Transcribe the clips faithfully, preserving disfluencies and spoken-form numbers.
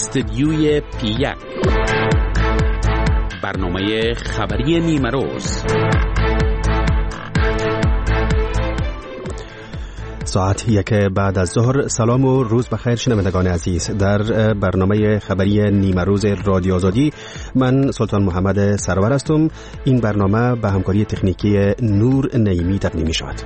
استدیوی پی یک، برنامه خبری نیمه روز. ساعت یک بعد از ظهر. سلام و روز بخیر شنوندگان عزیز. در برنامه خبری نیمه روز رادیو آزادی من سلطان محمد سرور هستم. این برنامه به همکاری تکنیکی نور نعیمی تقدیم می شود.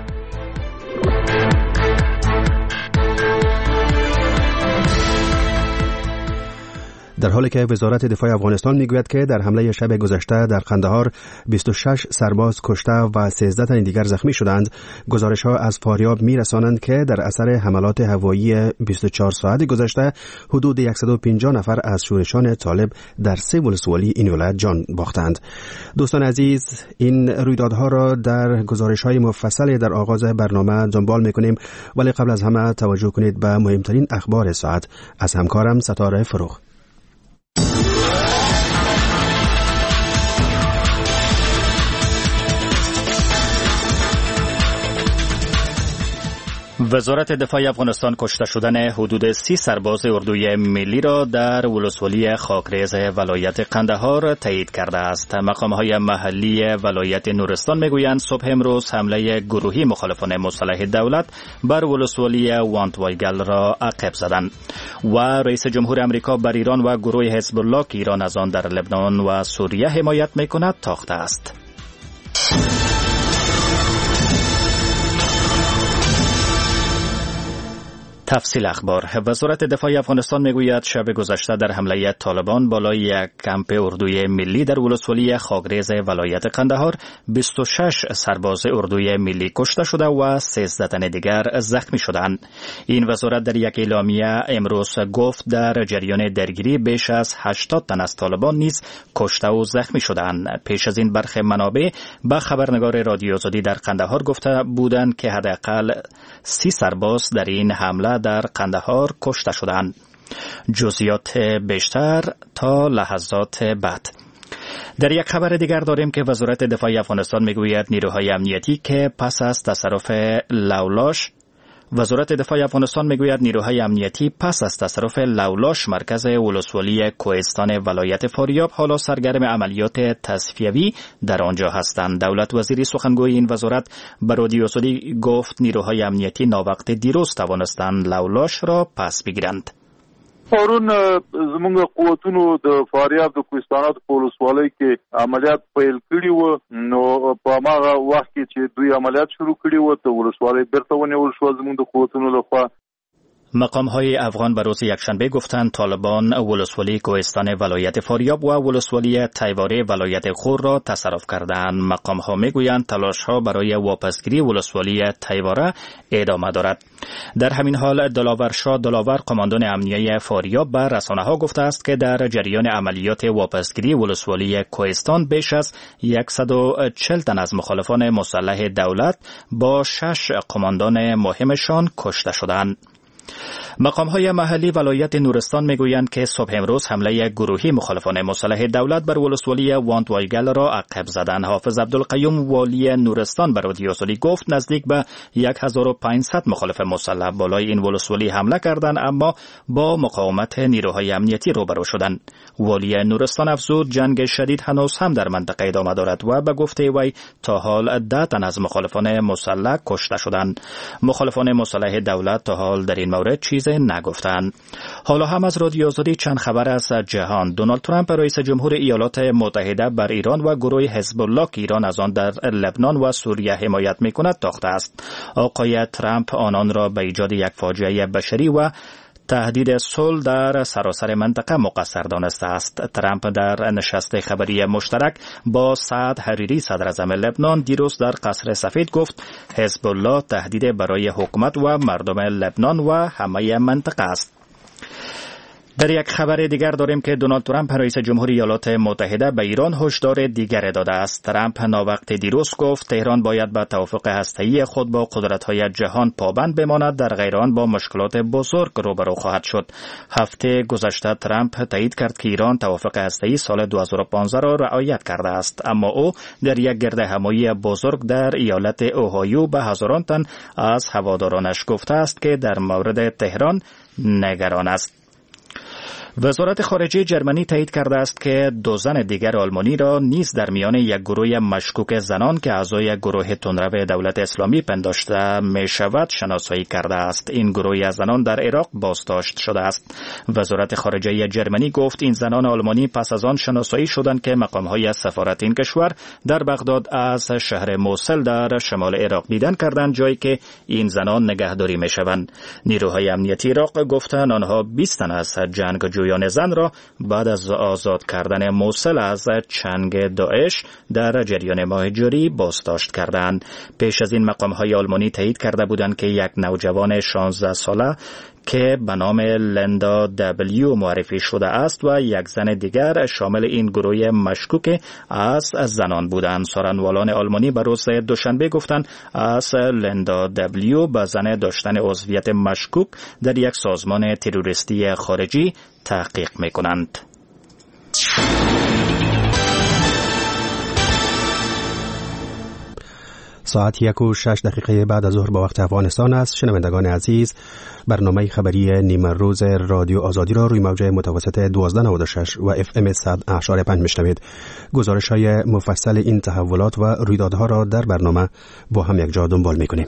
در حالی که وزارت دفاع افغانستان میگوید که در حمله شب گذشته در قندهار بیست و شش سرباز کشته و سیزده تن دیگر زخمی شدند، گزارش‌ها از فاریاب میرسانند که در اثر حملات هوایی بیست و چهار ساعت گذشته حدود صد و پنجاه نفر از شورشان طالب در سه ولسوالی این ولایت جان باختند. دوستان عزیز، این رویدادها را در گزارش‌های مفصل در آغاز برنامه دنبال می‌کنیم، ولی قبل از همه توجه کنید به مهمترین اخبار ساعت از همکارم ستاره فروغ. وزارت دفاع افغانستان کشته شدن حدود سی سرباز اردوی ملی را در ولسوالی خاکریز ولایت قندهار تایید کرده است. مقام‌های محلی ولایت نورستان میگویند صبح امروز حمله گروهی مخالفان مسلح دولت بر ولسوالی وانتوایگل را عقب زدند و رئیس جمهور آمریکا بر ایران و گروه حزب الله که ایران از آن در لبنان و سوریه حمایت میکند تاخته است. تفصیل اخبار. وزارت دفاع افغانستان میگوید شب گذشته در حمله طالبان بالای یک کمپ اردوی ملی در ولسوالی خاکریز ولایت قندهار بیست و شش سرباز اردوی ملی کشته شده و سیزده تن دیگر زخمی شدند. این وزارت در یک اعلامیه امروز گفت در جریان درگیری بیش از هشتاد تن از طالبان نیز کشته و زخمی شدند. پیش از این برخی منابع به خبرنگار رادیو آزادی در قندهار گفته بودند که حداقل سی سرباز در این حمله در قندهار کشته شدند. جزئیات بیشتر تا لحظات بعد. در یک خبر دیگر داریم که وزارت دفاع افغانستان میگوید نیروهای امنیتی که پس از تصرف لولاش وزارت دفاع افغانستان میگوید نیروهای امنیتی پس از تصرف لولاش مرکز ولسوالی کوهستان ولایت فاریاب حالا سرگرم عملیات تصفیوی در آنجا هستند. دولت وزیری سخنگوی این وزارت به رادیو آزادی گفت نیروهای امنیتی ناوقت دیروز توانستند لولاش را پس بگیرند. پرون زمونږ قوتونو د فاریاب د کوهستانات په ولسوالۍ کې عملیات پیل کړي وو، نو په هغه وخت کې چې دوی عملیات شروع کړي وو ته ولسوالۍ بیرته ونیول شو زمونږ د قوتونو لخوا. مقام‌های افغان به روز یکشنبه گفتند طالبان ولسوالی کوهستان ولایت فاریاب و ولسوالی تیواره ولایت خور را تصرف کردند. مقام‌ها میگویند تلاش‌ها برای واپسگیری ولسوالی تیواره ادامه دارد. در همین حال دلاور شاه دلاور قماندان امنیه فاریاب به رسانه‌ها گفته است که در جریان عملیات واپسگیری ولسوالی کوهستان بیش از صد و چهل تن از مخالفان مسلح دولت با شش قماندان مهمشان کشته شدند. مقام‌های محلی ولایت نورستان میگویند که صبح امروز حمله گروهی مخالفان مسلح دولت بر ولسوالی وانتوایگل را عقب زدند. حافظ عبدالقیوم والی نورستان به رادیو آزادی گفت نزدیک به هزار و پانصد مخالف مسلح بالای این ولسوالی حمله کردند، اما با مقاومت نیروهای امنیتی روبرو شدند. والی نورستان افزود جنگ شدید هنوز هم در منطقه ادامه دارد و به گفته وی تا حال ده تن از مخالفان مسلح کشته شدند. مخالفان مسلح دولت تا حال در این مورد چیز نگفتند. حالا هم از رادیو آزادی چند خبر از جهان. دونالد ترامپ رئیس جمهور ایالات متحده بر ایران و گروه حزب الله که ایران از آن در لبنان و سوریه حمایت میکند تاخته است. آقای ترامپ آنان را به ایجاد یک فاجعه بشری و تهدید صلح در سراسر منطقه مقصر دانسته است. ترامپ در نشست خبری مشترک با سعد حریری صدر اعظم لبنان دیروز در قصر سفید گفت حزب الله تهدید برای حکومت و مردم لبنان و همه منطقه است. در یک خبر دیگر داریم که دونالد ترامپ رئیس جمهور ایالات متحده به ایران هشدار دیگر داده است. ترامپ ناوقت دیروز گفت تهران باید به توافق هسته‌ای خود با قدرت‌های جهان پابند بماند، در غیر آن با مشکلات بزرگ روبرو خواهد شد. هفته گذشته ترامپ تایید کرد که ایران توافق هسته‌ای سال دو هزار و پانزده را رعایت کرده است، اما او در یک گردهمایی بزرگ در ایالت اوهایو به هزاران تن از هوادارانش گفته است که در مورد تهران نگران است. وزارت خارجه جرمنی تایید کرده است که دو زن دیگر آلمانی را نیز در میان یک گروه مشکوک زنان که اعضای یک گروه تندرو دولت اسلامی پنداشته می شود شناسایی کرده است. این گروه از زنان در عراق بازداشت شده است. وزارت خارجه جرمنی گفت این زنان آلمانی پس از آن شناسایی شدند که مقامهای سفارت این کشور در بغداد از شهر موصل در شمال عراق دیدن کردند، جایی که این زنان نگهداری می شوند. نیروهای امنیتی عراق گفتند آنها بیست تن از جنگجویان زن را بعد از آزاد کردن موصل از چنگ داعش در جریان ماه جاری بازداشت کردند. پیش از این مقامهای آلمانی تایید کرده بودند که یک نوجوان شانزده ساله که به نام لندا دبلیو معرفی شده است و یک زن دیگر شامل این گروه مشکوک از زنان بودند. سخنوالان آلمانی به روز دوشنبه گفتند از لندا دبلیو به زن داشتن عضویت مشکوک در یک سازمان تروریستی خارجی تحقیق می‌کنند. ساعت یک و شش دقیقه بعد از ظهر با وقت افغانستان است. شنوندگان عزیز، برنامه خبری نیمه روز رادیو آزادی را روی موج متوسط دوازده نود و شش و اف ام صد و پنج میشنوید. گزارش های مفصل این تحولات و رویدادها را در برنامه با هم یک جا دنبال میکنیم.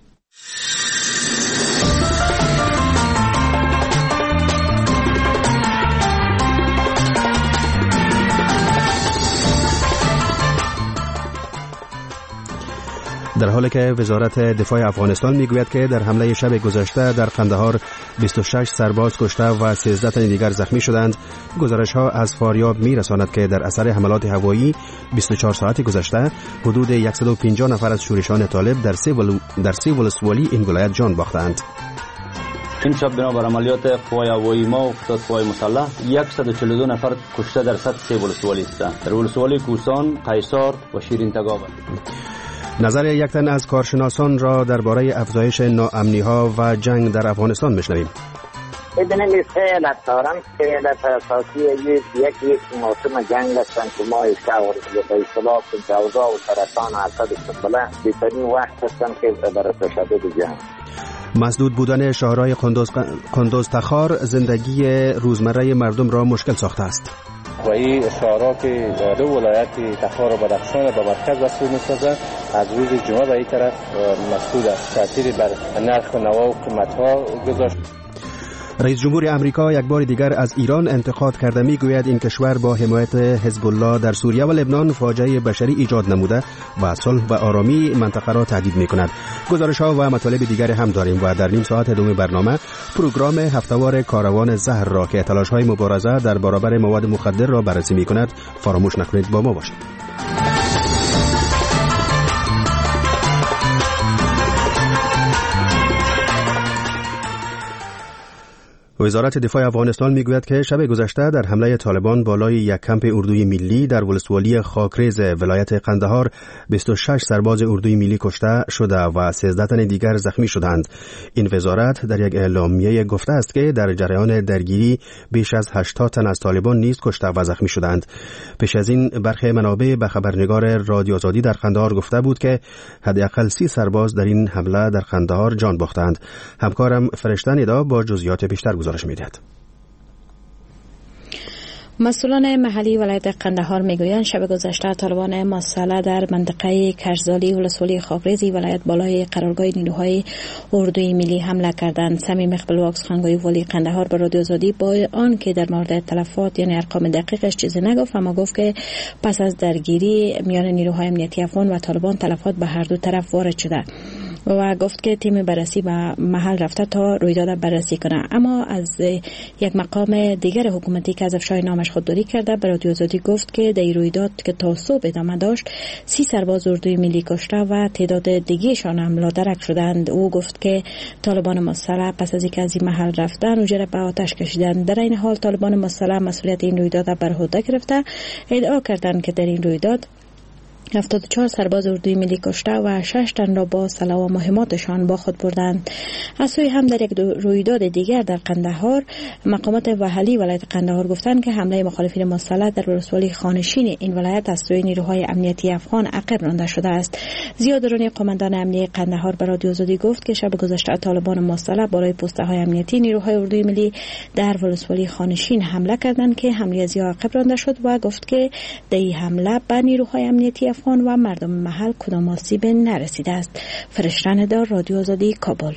در حالی که وزارت دفاع افغانستان میگوید که در حمله شب گذشته در قندهار بیست و شش سرباز کشته و سیزده تن دیگر زخمی شدند، گزارش ها از فاریاب میرساند که در اثر حملات هوایی بیست و چهار ساعت گذشته حدود صد و پنجاه نفر از شورشان طالب در سیول در سیولسوالی این ولایت جان باختند. این شب بنابر عملیات قوای هوایی ما و قوای مسلح صد و چهل و دو نفر کشته در سطح سیولسوالی است. در ولسوالی کوهستان، قیصار و شیرین تگاو. نظر یک تن از کارشناسان را درباره افزایش ناامنی‌ها و جنگ در افغانستان میشنویم. بدون سه علت دارم. سه علت اساسی یک یک موسم جنگ هستند که ما اشتاور به اصطلاح جوزا و سرطان و حسد سنبله بهترین وقت هستند که برای تشدد جنگ. مسدود بودن شهرهای قندوز قندوز تخار زندگی روزمره مردم را مشکل ساخته است. و این شهرها که دو ولایت تخار و بدخشان به مرکز وصل می‌سازند از روز جمعه به این طرف مسدود است. تأثیری بر نرخ و نوا و قیمت‌ها گذاشت. رئیس جمهور امریکا یک بار دیگر از ایران انتقاد کرده میگوید این کشور با حمایت حزب الله در سوریه و لبنان فاجعه بشری ایجاد نموده و صلح و آرامی منطقه را تهدید میکند. گزارش ها و مطالب دیگر هم داریم و در نیم ساعت دوم برنامه پروگرام هفته‌وار کاروان زهر را که تلاش های مبارزه در برابر مواد مخدر را بررسی میکند فراموش نکنید با ما باشید. وزارت دفاع افغانستان میگوید که شب گذشته در حمله طالبان بالای یک کمپ اردوی ملی در ولسوالی خاکریز ولایت قندهار بیست و شش سرباز اردوی ملی کشته شده و سیزده تن دیگر زخمی شدند. این وزارت در یک اعلامیه گفته است که در جریان درگیری بیش از هشتاد تن از طالبان نیز کشته و زخمی شدند. پیش از این برخی منابع به خبرنگار رادیو آزادی در قندهار گفته بود که حداقل سی سرباز در این حمله در قندهار جان باختند. همکارم فرشته ندا با جزئیات بیشتر گزارش می‌دهد. مسئولان محلی ولایت قندهار میگویند شب گذشته طالبان مسلح در منطقه کشزالی ولسوالی خاکریزی ولایت بالای قرارگاه نیروهای اردوی ملی حمله کردند. صمیم اقبالواکس خانگوی ولی قندهار به رادیو آزادی با آن که در مورد تلفات یعنی ارقام دقیقش چیزی نگفت، اما گفت که پس از درگیری میان نیروهای امنیتی افغان و طالبان تلفات به هر دو طرف وارد شده و گفت که تیم بررسی به محل رفته تا رویداد بررسی کنه. اما از یک مقام دیگر حکومتی که از افشای نامش خودداری کرده به رادیو آزادی گفت که در رویداد که تا صبح ادامه داشت سی سرباز اردوی ملی کشته و تعداد دیگه‌شان هم لاderک شدند. او گفت که طالبان مسلح پس از اینکه از این محل رفتن اوجره به آتش کشیدند. در این حال طالبان مسلح مسئولیت این رویداد بر عهده گرفته ادعا کردند که در این رویداد هفتاد و چهار سرباز اردوی ملی کشته و شش تن را با سلاح و مهماتشان با خود بردند. از سوی هم در یک رویداد دیگر در قندهار، مقامات محلی ولایت قندهار گفتند که حمله مخالفین مسلح در ولسوالی خانشین این ولایت از سوی نیروهای امنیتی افغان عقب رانده شده است. ضیا درانی، قماندان امنیتی قندهار، به رادیو آزادی گفت که شب گذشته طالبان مسلح بالای پسته های امنیتی نیروهای اردوی ملی در ولسوالی خانشین حمله کردند که حمله ضیا عقب رانده شد و گفت که در این حمله به نیروهای امنیتی افغان و مردم محل کدام آسیب نرسیده است. فرشتن دار، رادیو آزادی، کابل.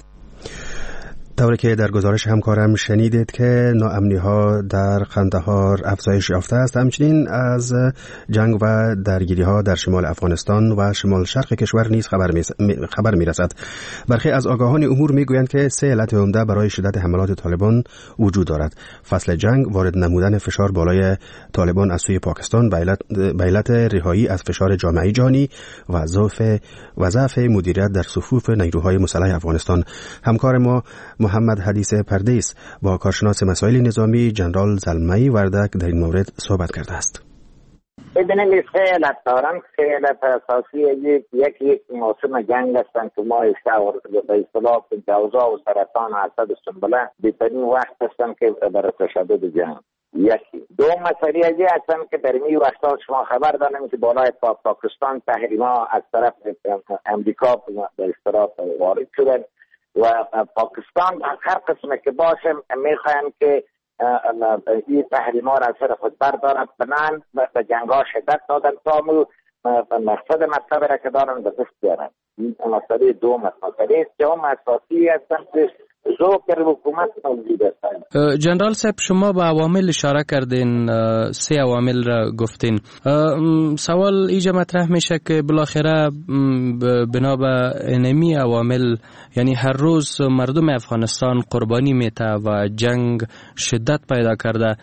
طوری که در گزارش همکارم شنیدید که ناامنی ها در قندهار افزایش یافته است، همچنین از جنگ و درگیری ها در شمال افغانستان و شمال شرق کشور نیز خبر می خبر می رسد. برخی از آگاهان امور می گویند که سه علت عمده برای شدت حملات طالبان وجود دارد: فصل جنگ، وارد نمودن فشار بالای طالبان از سوی پاکستان به علت رهایی از فشار جامعه جهانی و ضعف و ضعف مدیریت در صفوف نیروهای مسلح افغانستان. همکار ما محمد حدیث پردیس با کارشناس مسائل نظامی جنرال زلمه‌ای وردک در این مورد صحبت کرده است. ببینید سه علت دارن. سه علت اساسی یکی یک موسم جنگ هستند که ما اشتاور به اصطلاح جوزا و سرطان و حسد سنبله بهترین وقت هستند که برای تشدد جنگ. یکی دو مسئله ای هستند که در این وقتا شما خبر دارید که بالای پا پاکستان تحریما از طرف امریکا به اصطلاح وارد شدن و پاکستان در هر قسم که باشه میخواهند که این تحریما را از سر خود بردارند، بنان به جنگ ها شدت دادن تا مقصد مطلب را که دارن به دست بیارن. این مسئله دوم است. مسئله سوم اساسی هستند که ذوق حکومت موجود است. جنرال صاحب، شما به عوامل اشاره کردین، سه عوامل را گفتین. سوال ایجا مطرح میشه که بالاخره بنا به اینمی عوامل، یعنی هر روز مردم افغانستان قربانی میته و جنگ شدت پیدا کرده،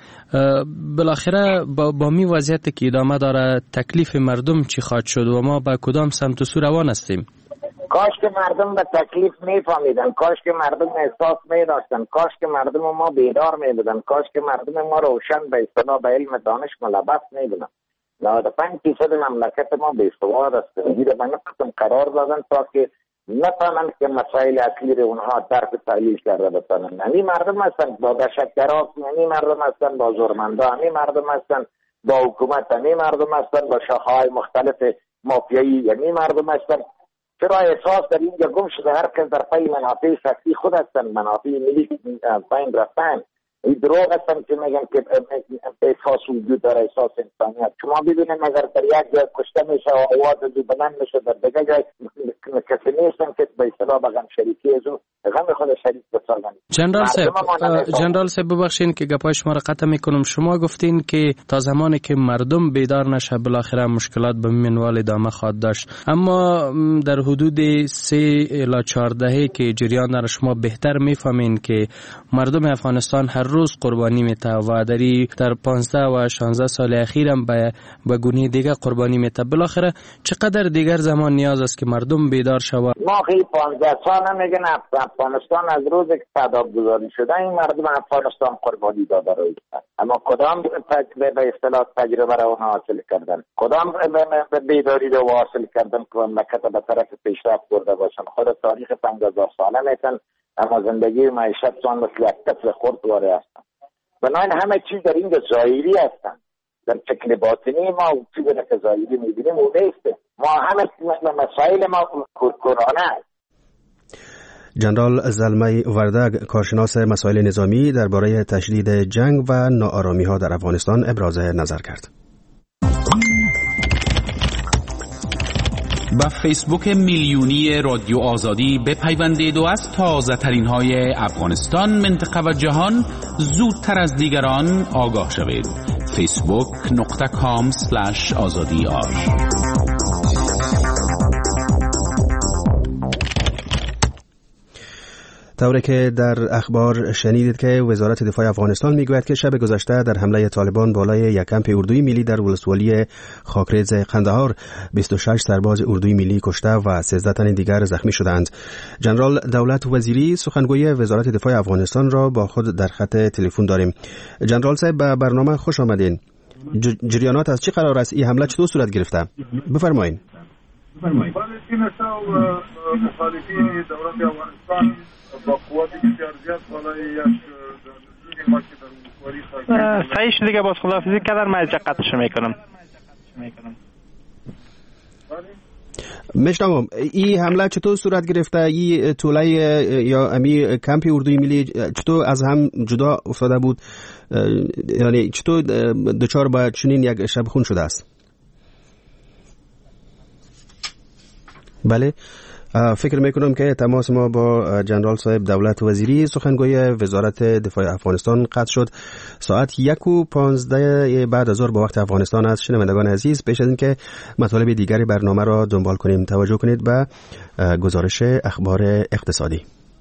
بالاخره با, با می وضعیت که ادامه داره تکلیف مردم چی خواهد شد و ما به کدام سمت و سو روان هستیم؟ کاش که مردم به تکلیف میفهمیدن، کاش که مردم احساس میداشتن، کاش که مردم ما بیدار میبودن، کاش که مردم ما روشن به اصطلاح به علم دانش ملبس میبودن. نود و پنج درصد مملکت ما بی‌سواد است. این رو به نقطه قرار دادن تا که نتوانند که مسائل اصلی رو اونها درک تحلیل کرده بتانند. همین مردم هستن با دهشتگران، همین مردم هستن با زورمندا، همین مردم هستن با حکومت، همین مردم هستن با شاخه‌های مختلف مافیایی، همین مردم هستن. چرا احساس در اینجا گم شده هر کس در پای منافع شخصی خود هستن، منافع ملی پایین رفتن. این دروغ هستن که میگن که احساس وجود داره، احساس انسانیت. شما ببینید اگر در یک جای کشته میشه و آواز جو بلند میشه، در دیگه جای کسی نیستن که به اصطلاح بگن شریکی ازو غم خود شریک بسازن. جنرال صاحب، جنرال صاحب ببخشید که گپای شما را قطع میکنم. شما گفتین که تا زمانی که مردم بیدار نشه بالاخره مشکلات به منوال ادامه خواهد داشت، اما در حدود سه الی چهار دهه که جریان داره شما بهتر میفهمین که مردم افغانستان هر روز قربانی میته و دری در پانزده و شانزده سال اخیرم به به گونه دیگه قربانی میته. بالاخره چقدر دیگر زمان نیاز است که مردم بیدار شود؟ ما خیلی پانزده سال میگن افغانستان از روز که تداب گذاری شده این مردم افغانستان قربانی داده رو ایستن، اما کدام تجربه به اصطلاح تجربه را اونها حاصل کردن؟ کدام بیداری رو حاصل کردن که مملکت به طرف پیشرفت برده باشن؟ خود تاریخ پنجاه ساله میتن، اما زندگی معیشت سان مثل یک طفل خرد واره هستن. بنابراین همه چیز در اینجا ظاهری هستن. در شکل باطنی ما چیزی که ظاهری میبینیم اون نیست. ما همه مسائل ما کورکورانه است. جنرال زلمه‌ای وردک، کارشناس مسائل نظامی، درباره تشدید جنگ و ناآرامی ها در افغانستان ابراز نظر کرد. با فیسبوک میلیونی رادیو آزادی بپیوندید و از تازه ترین های افغانستان، منطقه و جهان زودتر از دیگران آگاه شوید. فیسبوک نقطه کام اسلش آزادی آر. طوری که در اخبار شنیدید که وزارت دفاع افغانستان میگوید که شب گذشته در حمله طالبان بالای یک کمپ اردوی ملی در ولسوالی خاکریز قندهار بیست و شش سرباز اردوی ملی کشته و سیزده تن دیگر زخمی شدند. جنرال دولت وزیری سخنگوی وزارت دفاع افغانستان را با خود در خط تلفن داریم. جنرال صاحب، به برنامه خوش آمدین. جریانات از چه قرار است؟ این حمله چطور صورت گرفته؟ بفرمایید. بفرمایید. تیم سو مخالفین دولت افغانستان با قوت بسیار زیاد بالای یک نزدیک ما که در ولسوالی صحیح شد دیگه. باز خداحافظی کردن. من قطعش میکنم. مشتم این حمله چطور صورت گرفته؟ این طوله یا امی کمپ اردوی ملی چطور از هم جدا افتاده بود؟ یعنی چطور دچار با چنین یک شب خون شده است؟ بله، فکر میکنم که تماس ما با جنرال صاحب دولت وزیری سخنگوی وزارت دفاع افغانستان قطع شد. ساعت یک و پانزده بعد از ظهر با وقت افغانستان است. شنوندگان عزیز، پیش از اینکه مطالب دیگری برنامه را دنبال کنیم توجه کنید به گزارش اخبار اقتصادی.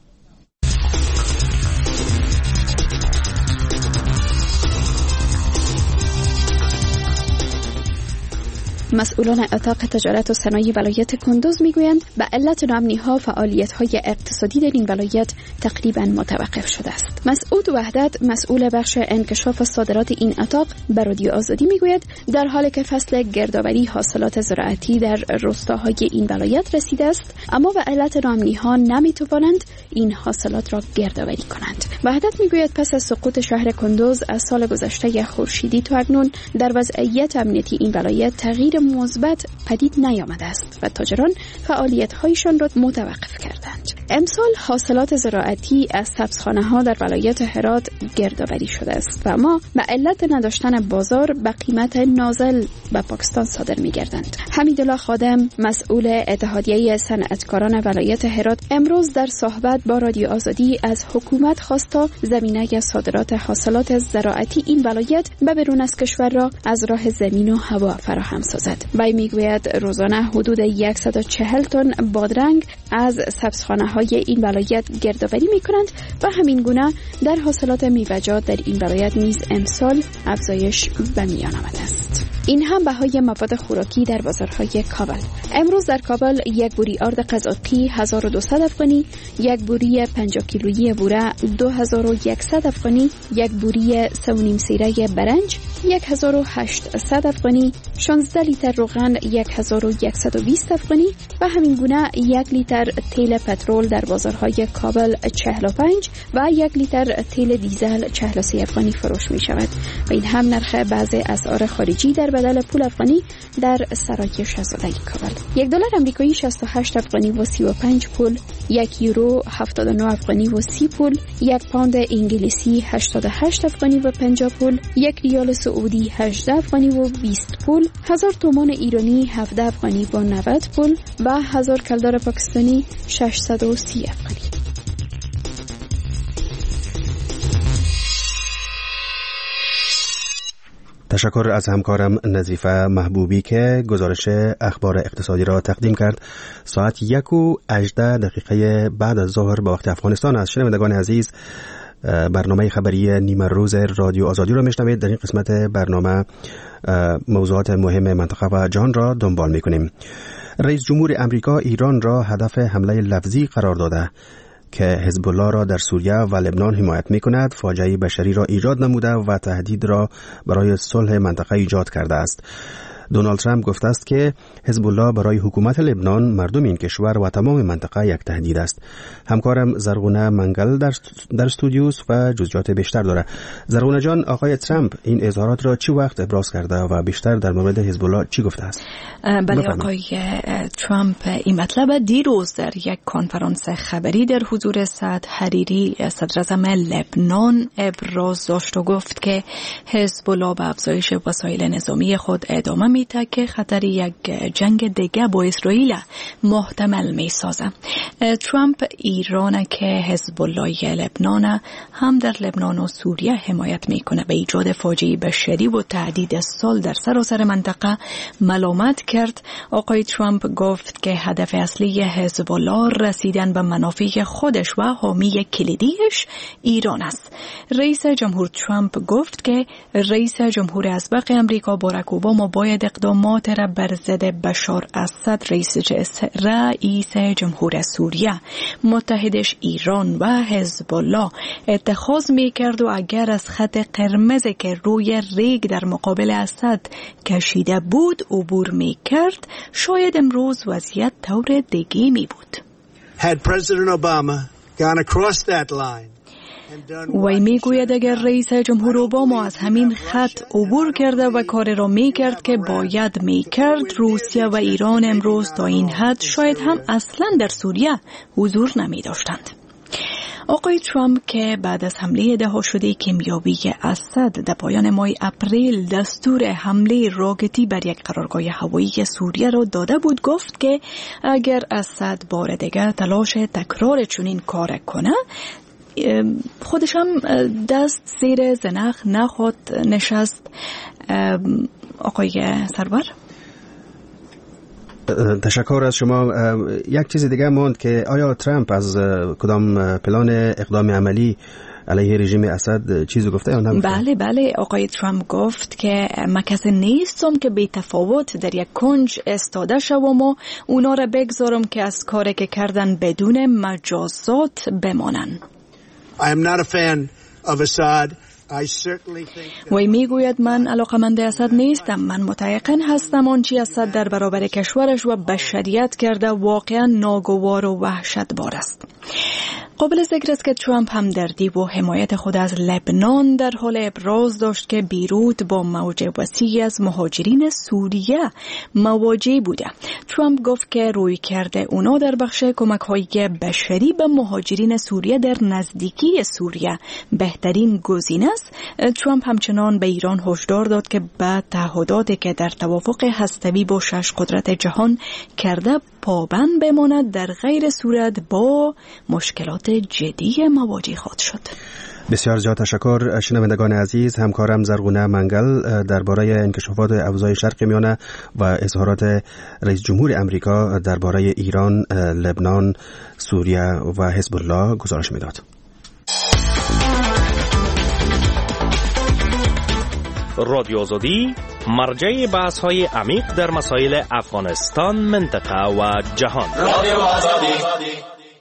مسئولان اتاق تجارت و صنایع ولایت کندوز میگویند به علت ناامنی‌ها فعالیت‌های اقتصادی در این ولایت تقریباً متوقف شده است. مسعود وحدت، مسئول بخش انکشاف صادرات این اتاق، به رادیو آزادی میگوید در حالی که فصل گردآوری حاصلات زراعتی در روستاهای این ولایت رسیده است، اما به علت ناامنی‌ها نمی‌توانند این حاصلات را گردآوری کنند. وحدت میگوید پس از سقوط شهر کندوز از سال گذشته خورشیدی تا اکنون در وضعیت امنیتی این ولایت تغییر مثبت پدید نیامده است و تاجران فعالیت‌هایشان را متوقف کردند. امسال حاصلات زراعتی از سبزخانه‌ها در ولایت هرات گردآوری شده است و اما به علت نداشتن بازار به قیمت نازل به پاکستان صادر می‌گردند. حمیدالله خادم، مسئول اتحادیه صنعتکاران ولایت هرات، امروز در صحبت با رادیو آزادی از حکومت خواست تا زمینه صادرات حاصلات زراعتی این ولایت به بیرون از کشور را از راه زمین و هوا فراهم سازد. وی میگوید روزانه حدود صد و چهل تن بادرنگ از سبزخانه‌های این ولایت گردآوری می‌کنند و همین گونه در حاصلات میوه‌جات در این ولایت نیز امسال افزایش به میان آمده است. این هم بهای مواد خوراکی در بازارهای کابل. امروز در کابل یک بوری آرد قزاقی هزار و دویست افغانی، یک بوری پنجاه کیلویی بوره دو هزار و صد افغانی، یک بوری سه و نیم سیره برنج یک هزار و هشتصد افغانی، شانزده لیتر روغن یک هزار و صد و بیست افغانی و همین گونه یک لیتر تیل پترول در بازارهای کابل چهل و پنج و یک لیتر تیل دیزل چهل و سه افغانی فروش می شود و این هم نرخ بعض اسعار خارجی در بدل پول افغانی در سرای شاهزاده کابل. یک دلار آمریکایی شصت و هشت افغانی و سی و پنج پول، یک یورو هفتاد و نه افغانی و سی پول، یک پوند انگلیسی هشتاد و هشت افغانی و پنجاه پول، یک ریال سعودی هجده افغانی و بیست پول، هزار تومان ایرانی هفده افغانی و نود پول و هزار کلدار پاکستانی ششصد و سی افغانی. تشکر از همکارم نظیفه محبوبی که گزارش اخبار اقتصادی را تقدیم کرد. ساعت یک و هجده دقیقه بعد از ظهر به وقت افغانستان است. شنوندگان عزیز، برنامه خبری نیمه روز رادیو آزادی را میشنوید. در این قسمت برنامه موضوعات مهم منطقه و جهان را دنبال میکنیم. رئیس جمهور امریکا ایران را هدف حمله لفظی قرار داده که حزب الله را در سوریه و لبنان حمایت می‌کند، فاجعه بشری را ایجاد نموده و تهدید را برای صلح منطقه ایجاد کرده است. دونالد ترامپ گفته است که حزب الله برای حکومت لبنان، مردم این کشور و تمام منطقه یک تهدید است. همکارم زرغونه منگل در در استودیوس و جزئیات بیشتر داره. زرغونه جان، آقای ترامپ این اظهارات را چه وقت ابراز کرده و بیشتر در مورد حزب الله چی گفته است؟ بله آقای ترامپ این مطلب دیروز در یک کنفرانس خبری در حضور سعد حریری صدر اعظم لبنان ابراز داشت و گفت که حزب الله به افزایش وسایل نظامی خود ادامه میده که خطر یک جنگ دیگه با اسرائیل محتمل می سازه. ترامپ ایران که حزب الله لبنان هم در لبنان و سوریه حمایت میکنه به ایجاد فاجعه بشری و تهدید صلح در سراسر منطقه ملامت کرد. آقای ترامپ گفت که هدف اصلی حزب الله رسیدن به منافع خودش و حامی کلیدیش ایران است. رئیس جمهور ترامپ گفت که رئیس جمهور اسبق امریکا باراک اوباما باید باید اقدامات را بر ضد بشار اسد رئیس رئیس جمهور سوریه متحدش ایران و حزب الله اتخاذ میکرد و اگر از خط قرمز که روی ریگ در مقابل اسد کشیده بود عبور میکرد شاید امروز وضعیت طور دیگه می بود. Had President Obama gone across that line وی میگوید اگر رئیس جمهور اوباما از همین خط عبور کرده و کار را میکرد که باید میکرد روسیه و ایران امروز تا این حد شاید هم اصلا در سوریه حضور نمی داشتند. آقای ترامپ که بعد از حمله دهها شده کیمیایی اسد در پایان ماه اپریل دستور حمله راکتی بر یک قرارگاه هوایی سوریه را داده بود گفت که اگر اسد بار دیگر تلاش تکرار چنین کار کنه خودش هم دست زیر زنخ نخواد نشست. آقای سرور تشکر از شما. یک چیز دیگه ماند که آیا ترامپ از کدام پلان اقدام عملی علیه رژیم اسد چیزی گفته یا نه؟ بله بله آقای ترامپ گفت که من کسی نیستم که بی تفاوت در یک کنج استاده شوم و اونا را بگذارم که از کاری که کردن بدون مجازات بمانن. I am not a fan of Assad. وی میگوید من علاقمند اسد نیستم. من متیقن هستم آنچه اسد در برابر کشورش و بشریت کرده واقعا ناگوار و وحشتبار است. قابل ذکر است که ترامپ همدردی و حمایت خود از لبنان در حال ابراز داشت که بیروت با موج وسیعی از مهاجرین سوریه مواجه بوده. ترامپ گفت که روی کرده اونا در بخش کمک‌های بشری به مهاجرین سوریه در نزدیکی سوریه بهترین گزینه است. ترامپ همچنان به ایران هشدار داد که به تعهداتی که در توافق هسته‌ای با شش قدرت جهان کرده پابند بماند، در غیر صورت با مشکلات جدی مواجه خواهد شد. بسیار زیاد تشکر. شنوندگان عزیز، همکارم زرغونه منگل درباره انکشافات اوضاع شرق میانه و اظهارات رئیس جمهور امریکا درباره ایران، لبنان، سوریه و حزب الله گزارش میداد. رادیو آزادی مرجع بحث‌های عمیق در مسائل افغانستان، منطقه و جهان. رادیو آزادی.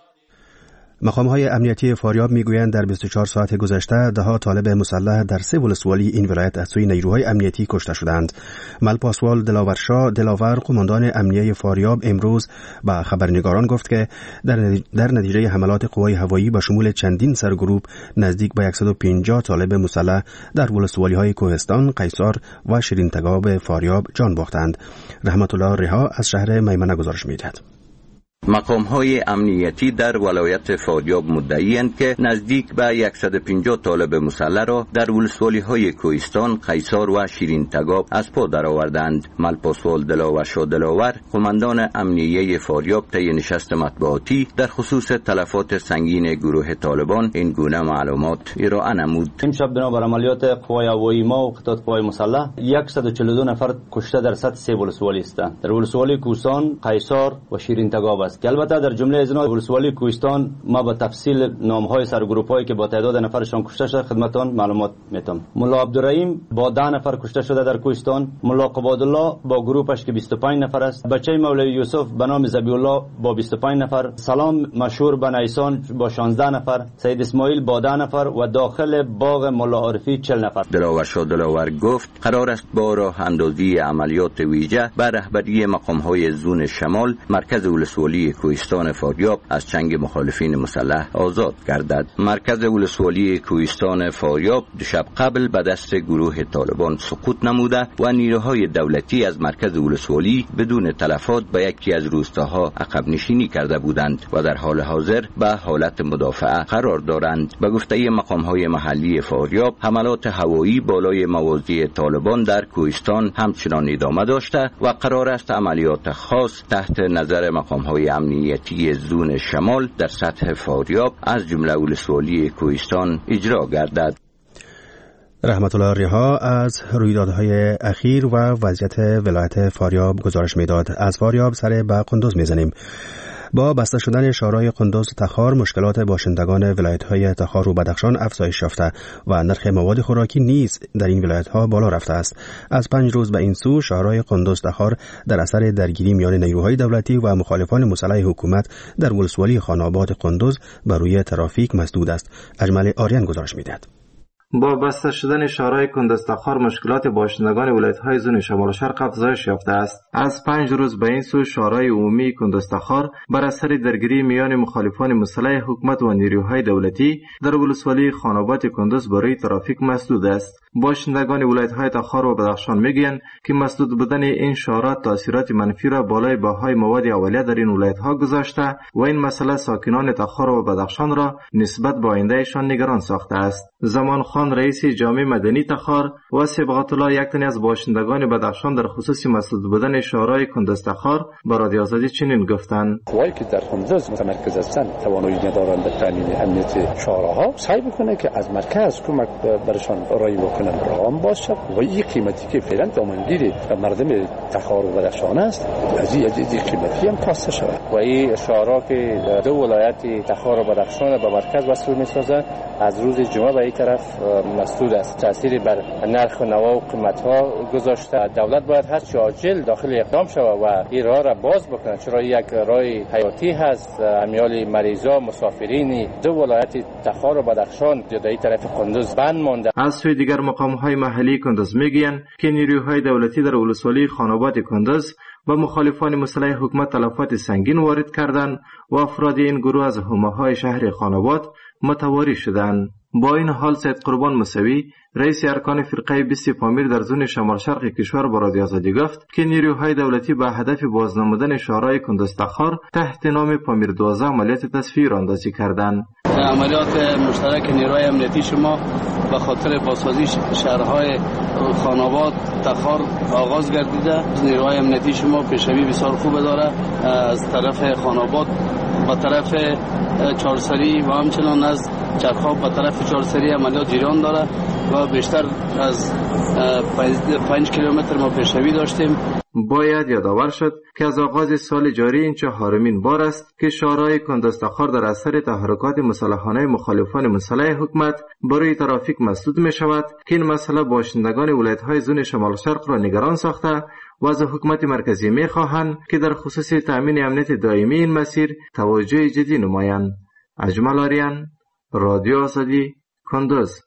مقام‌های امنیتی فاریاب میگویند در بیست و چهار ساعت گذشته ده ها طالب مسلح در سه ولسوالی این ولایت از سوی نیروهای امنیتی کشته شدند. ملپاسوال دلاورشاه دلاور قماندان امنیه فاریاب امروز به خبرنگاران گفت که در نتیجه حملات قوای هوایی با شمول چندین سرگروه نزدیک به صد و پنجاه طالب مسلح در ولسوالی‌های کوهستان، قیصار و شیرین تگاب فاریاب جان باختند. رحمت الله رها از شهر میمنه گزارش می‌دهد. مقام‌های امنیتی در ولایت فاریاب مدعی‌اند که نزدیک به صد و پنجاه طالب مسلح را در ولسوالی‌های کوهستان، قیصار و شیرین تگاب از پا درآوردند. ملپاسوال دلاورشاه دلاور قماندان امنیه فاریاب طی نشست مطبوعاتی در خصوص تلفات سنگین گروه طالبان این گونه معلومات ارائه نمود. امشب بنابر عملیات قوای هوایی ما و قطعات قوای مسلح صد و چهل و دو نفر کشته در سطح سه ولسوالی است. در ولسوالی کوهستان، قیصار و شیرین تگاب است. البته در جمله از اینا ولسوالی کوهستان ما به تفصیل نام‌های سرگروپ‌هایی که با تعداد نفرشان کشته شده خدمتتون معلومات میتم. ملا عبدالرحیم با ده نفر کشته شده در کوهستان، ملا قبادالله با گروهش که بیست و پنج نفر است، بچه مولوی یوسف به نام زبی الله با بیست و پنج نفر، سلام مشهور بن عیسان با شانزده نفر، سید اسماعیل با ده نفر و داخل باغ ملا عارفی چهل نفر. دلاورشاه دلاور گفت قرار است با راه اندازی عملیات ویژه بر رهبری مقام‌های زون شمال مرکز ولسوالی کوهستان فاریاب از چنگ مخالفین مسلح آزاد گردد. مرکز ولسوالی کوهستان فاریاب دو شب قبل به دست گروه طالبان سقوط نموده و نیروهای دولتی از مرکز ولسوالی بدون تلفات به یکی از روستاها عقب نشینی کرده بودند و در حال حاضر به حالت مدافعه قرار دارند. به گفته مقام‌های محلی فاریاب، حملات هوایی بالای مواضع طالبان در کوهستان همچنان ادامه داشته و قرار است عملیات خاص تحت نظر مقام‌های امنیتی زون شمال در سطح فاریاب از جمله ولسوالی کوهستان اجرا گردد. رحمت الله رها از رویدادهای اخیر و وضعیت ولایت فاریاب گزارش میداد. از فاریاب سر به قندوز میزنیم. با بسته شدن شورای قندوز تخار مشکلات باشندگان ولایت‌های تخار و بدخشان افزایش یافته و نرخ مواد خوراکی نیز در این ولایت‌ها بالا رفته است. از پنج روز به این سو شورای قندوز تخار در اثر درگیری میان نیروهای دولتی و مخالفان مسلح حکومت در ولسوالی خاناباد قندوز بر روی ترافیک مسدود است. اجمل آریان گزارش می‌دهد. با بسته شدن شورای قندوز تخار مشکلات باشندگان ولایت‌های زون شمال شرق افزایش یافته است. از پنج روز به این سو شورای عمومی قندوز تخار بر اثر درگیری میان مخالفان مسلح حکومت و نیروهای دولتی در ولسوالی خاناباد قندوز برای ترافیک مسدود است. باشندگان ولایت‌های تخار و بدخشان میگویند که مسدود بودن این شورا تاثیرات منفی را بالای بهای مواد اولیه در این ولایت‌ها گذاشته و این مسئله ساکنان تخار و بدخشان را نسبت به آیندهشان نگران ساخته است. زمان خان رئیس جامعه مدنی تخار و صبغت الله یک تن از باشندگان بدخشان در خصوص مسدود بودن شورای قندوز تخار به رادیو آزادی چنین گفتند: قوایی که در قندوز متمرکز هستند توانایی ندارند به تامین امنیت شوراها، سعی بکنه که از مرکز کمک برشان ارائه بکنن رام باشه و این قیمتی که فعلا دامنگیر مردم تخار و بدخشان است از این قیمتی هم کاسته شود و این شورا که دو ولایت تخار و بدخشان به مرکز وصل می‌سازد از روز جمعه به این طرف مسدود است. تأثیری بر نرخ و نوا و قیمت‌ها گذاشته. دولت باید هست عاجل داخل اقدام شود و این راه را باز بکنه، چرا یک راه حیاتی هست. امیال مریضا مسافرین دو ولایت تخار و بدخشان در این طرف قندوز بند مانده. از سوی دیگر مقام‌های محلی قندوز میگویند که نیروهای دولتی در ولسوالی خاناباد قندوز و مخالفان مسلح حکومت تلفات سنگین وارد کردند و افراد این گروه از حومه‌های شهر خاناباد متواری شدند. با این حال سید قربان موسوی رئیس ارکان فرقه بیست پامیر در زون شمال شرق کشور با رادیو آزادی گفت که نیروهای دولتی به هدف بازنمودن شورای قندوز تخار تحت نام پامیر دوازده عملیات تصفیه راندازی کردند. عملیات مشترک نیروهای امنیتی شما به خاطر بازسازی شهرهای خاناباد تخار آغاز گردیده. نیروهای امنیتی شما پیشروی بسیار خوب داره از طرف خاناباد به طرف چهارسری و همچنان از چرخاب به طرف چهارسری عملیات جریان داره و بیشتر از پنج کیلومتر ما پیشروی داشتیم. باید یادآور شد که از آغاز سال جاری این چهارمین بار است که شورای قندوز تخار در اثر تحرکات مسلحانه مخالفان مسلح حکومت برای ترافیک مسدود می شود که این مسئله باشندگان ولایت‌های زون شمال شرق را نگران ساخته و از حکومت مرکزی می خواهند که در خصوص تأمین امنیت دائمی این مسیر توجه جدی نمایند. اجمل آریان، رادیو آزادی، قندوز.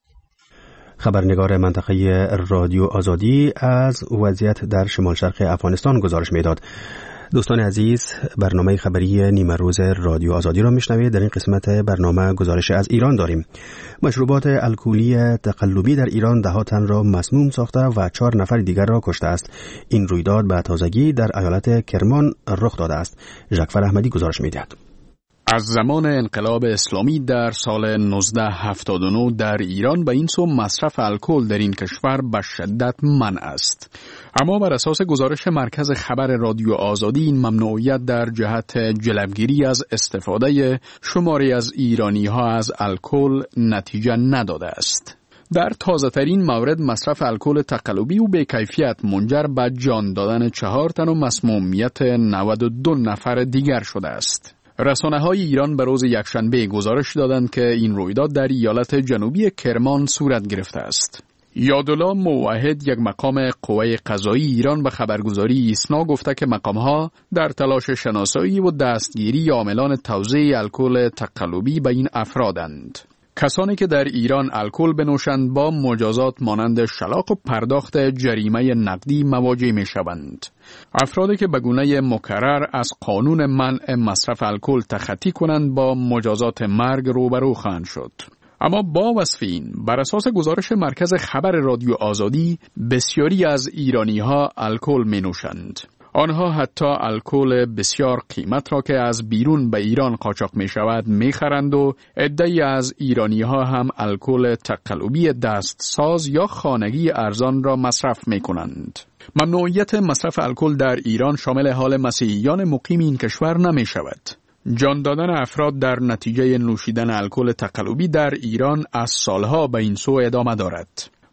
خبرنگار منطقه رادیو آزادی از وضعیت در شمال شرق افغانستان گزارش میداد. دوستان عزیز، برنامه خبری نیمه روز رادیو آزادی را میشنوید. در این قسمت برنامه گزارش از ایران داریم. مشروبات الکلی تقلبی در ایران ده ها تن را مسموم ساخته و چهار نفر دیگر را کشته است. این رویداد به تازگی در ایالت کرمان رخ داده است. ژکفر احمدی گزارش میدهد. از زمان انقلاب اسلامی در سال نوزده هفتاد و نه در ایران به این سو مصرف الکل در این کشور به شدت منع است. اما بر اساس گزارش مرکز خبر رادیو آزادی این ممنوعیت در جهت جلوگیری از استفاده شماری از ایرانی ها از الکل نتیجه نداده است. در تازه ترین مورد مصرف الکل تقلبی و بی‌کیفیت منجر به جان دادن چهار تن و مسمومیت نود و دو نفر دیگر شده است. رسانه‌های ایران به روز یکشنبه گزارش دادند که این رویداد در ایالت جنوبی کرمان صورت گرفته است. یادالله موحد، یک مقام قوه قضایی ایران، به خبرگزاری ایسنا گفته که مقام‌ها در تلاش شناسایی و دستگیری عاملان توزیع الکل تقلبی به این افرادند. کسانی که در ایران الکل بنوشند با مجازات مانند شلاق و پرداخت جریمه نقدی مواجه می شوند. افرادی که به گونه مکرر از قانون منع مصرف الکل تخطی کنند با مجازات مرگ روبرو خواهند شد. اما با وصف این، بر اساس گزارش مرکز خبر رادیو آزادی، بسیاری از ایرانی ها الکل می نوشند. آنها حتی الکل بسیار قیمت را که از بیرون به ایران قاچاق می شود می خرند و عده‌ای از ایرانی ها هم الکل تقلبی دستساز یا خانگی ارزان را مصرف می کنند. ممنوعیت مصرف الکل در ایران شامل حال مسیحیان مقیم این کشور نمی شود. جان دادن افراد در نتیجه نوشیدن الکل تقلبی در ایران از سالها به این سو ادامه دارد.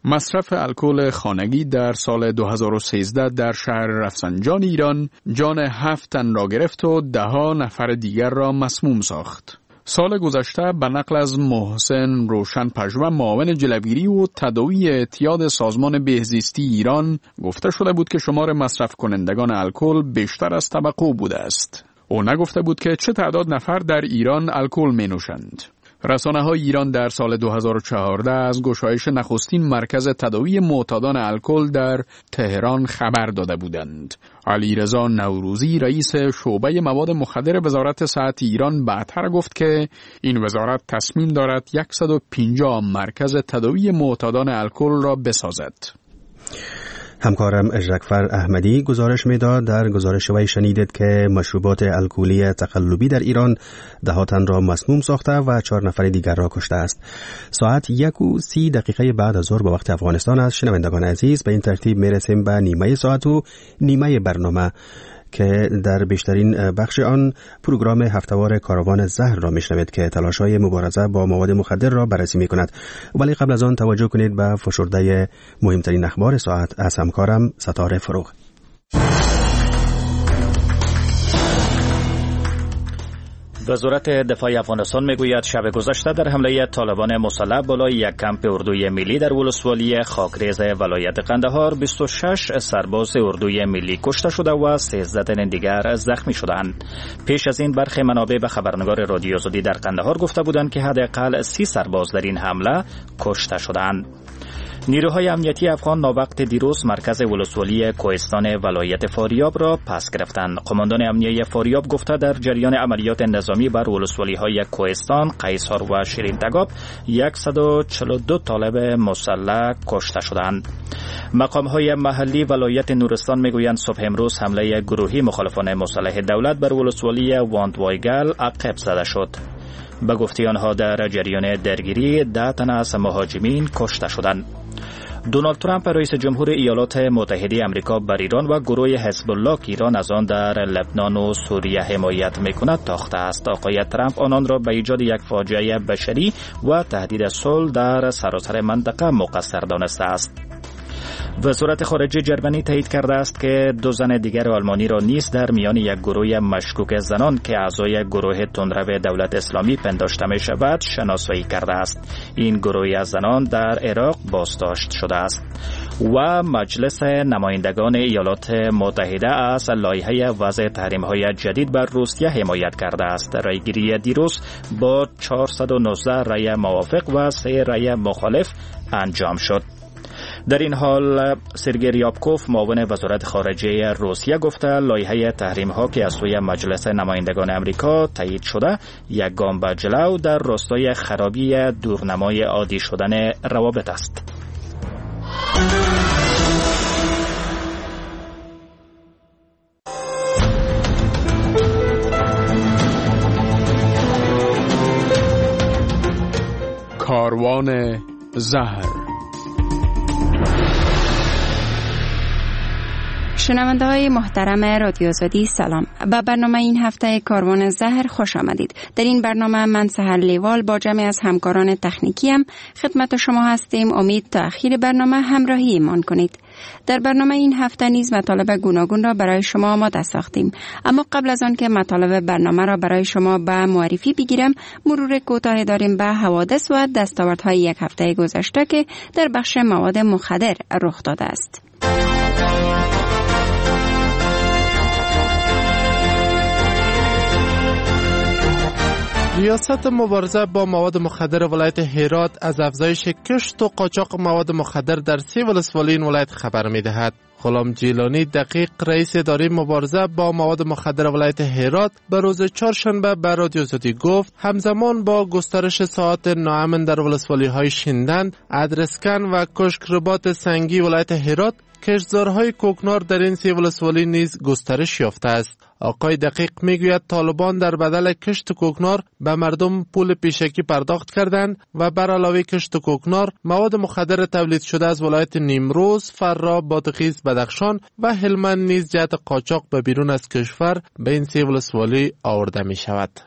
مصرف الکل خانگی در سال دو هزار و سیزده در شهر رفسنجان ایران جان هفت تن را گرفت و ده ها نفر دیگر را مسموم ساخت. سال گذشته به نقل از محسن روشن پژوه معاون جلوگیری و تداوی اعتیاد سازمان بهزیستی ایران گفته شده بود که شمار مصرف کنندگان الکل بیشتر از توقع بوده است. او نگفته بود که چه تعداد نفر در ایران الکل می نوشند. رسانه‌های ایران در سال دو هزار و چهارده از گشایش نخستین مرکز تداوی معتادان الکل در تهران خبر داده بودند. علیرضا نوروزی رئیس شعبه مواد مخدر وزارت صحت ایران بعدتر گفت که این وزارت تصمیم دارد صد و پنجاه مرکز تداوی معتادان الکل را بسازد. همکارم اژرکفر احمدی گزارش میداد. در گزارش وی شنیدید که مشروبات الکلی تقلبی در ایران ده ها تن را مسموم ساخته و چهار نفر دیگر را کشته است. ساعت یک و سی دقیقه بعد از ظهر به وقت افغانستان است. شنوندگان عزیز، به این ترتیب میرسیم به نیمه ساعت و نیمه برنامه که در بیشترین بخش آن پروگرام هفتهوار کاروان زهر را میشنوید که تلاش‌های مبارزه با مواد مخدر را بررسی می‌کند. ولی قبل از آن توجه کنید به فشرده مهمترین اخبار ساعت از همکارم ستاره فروغ. وزارت دفاع افغانستان میگوید شب گذشته در حمله طالبان مسلح بالای یک کمپ اردوی ملی در ولسوالی خاکریز ولایت قندهار بیست و شش سرباز اردوی ملی کشته شده و سیزده تن دیگر زخمی شدند. پیش از این برخی منابع به خبرنگار رادیو آزادی در قندهار گفته بودند که حداقل سی سرباز در این حمله کشته شدند. نیروهای امنیتی افغان ناوقت دیروز مرکز ولسوالی کوهستان ولایت فاریاب را پس گرفتند. قماندان امنیه فاریاب گفته در جریان عملیات نظامی بر ولسوالی‌های کوهستان، قیصار و شیرین تگاب صد و چهل و دو طالب مسلح کشته شدند. مقام‌های محلی ولایت نورستان میگویند صبح امروز حمله گروهی مخالفان مسلح دولت بر ولسوالی واندوایگل عقب زده شد. به گفته آنها در جریان درگیری ده تن از مهاجمین کشته شدند. دونالد ترامپ رئیس جمهور ایالات متحده آمریکا بر ایران و گروه حزب الله که ایران از آن در لبنان و سوریه حمایت میکند تاخته است. آقای ترامپ آنان را به ایجاد یک فاجعه بشری و تهدید صلح در سراسر منطقه مقصر دانسته است. وزارت خارجه جرمنی تایید کرده است که دو زن دیگر آلمانی را نیز در میان یک گروه مشکوک زنان که اعضای گروه تندرو دولت اسلامی پنداشته می شود شناسایی کرده است. این گروه از زنان در عراق بازداشت شده است. و مجلس نمایندگان ایالات متحده از لایحه وضع تحریم‌های جدید بر روسیه حمایت کرده است. رایگیری دیروز با چهارصد و نوزده رای موافق و سه رای مخالف انجام شد. در این حال سرگئی ریابکوف معاون وزارت خارجه روسیه گفته لایحه تحریم ها که از سوی مجلس نمایندگان امریکا تایید شده یک گام به جلو در راستای خرابی دورنمای عادی شدن روابط است. کاروان زهر. شنونده های محترم رادیو آزادی سلام. به برنامه این هفته کاروان زهر خوش آمدید. در این برنامه من سحر لیوال با جمعی از همکاران تکنیکیم خدمت شما هستیم. امید تا اخیر برنامه همراهی ایمان کنید. در برنامه این هفته نیز مطالب گوناگون را برای شما آماده ساختیم. اما قبل از آن که مطالب برنامه را برای شما به معرفی بگیرم، مرور کوتاهی داریم به حوادث و دستاوردهای یک هفته گذشته که در بخش مواد مخدر رخ داده است. ریاست مبارزه با مواد مخدر ولایت هرات از افزایش کشت و قاچاق مواد مخدر در سه ولسوالی این ولایت خبر می‌دهد. غلام جیلانی دقیق رئیس اداره مبارزه با مواد مخدر ولایت هرات به روز چهارشنبه به رادیو آزادی گفت همزمان با گسترش ساعات ناامن در ولسوالی‌های شیندن، ادرسکن و کشک رباط سنگی ولایت هرات، کشتزارهای کوکنار در این سه ولسوالی نیز گسترش یافته است. آقای دقیق میگوید طالبان در بدل کشت کوکنار به مردم پول پیشکی پرداخت کردند و بر علاوه کشت کوکنار مواد مخدر تولید شده از ولایت نیمروز، فرا، بادغیس، بدخشان و هلمند نیز جهت قاچاق به بیرون از کشور به این سه ولسوالی آورده می شود.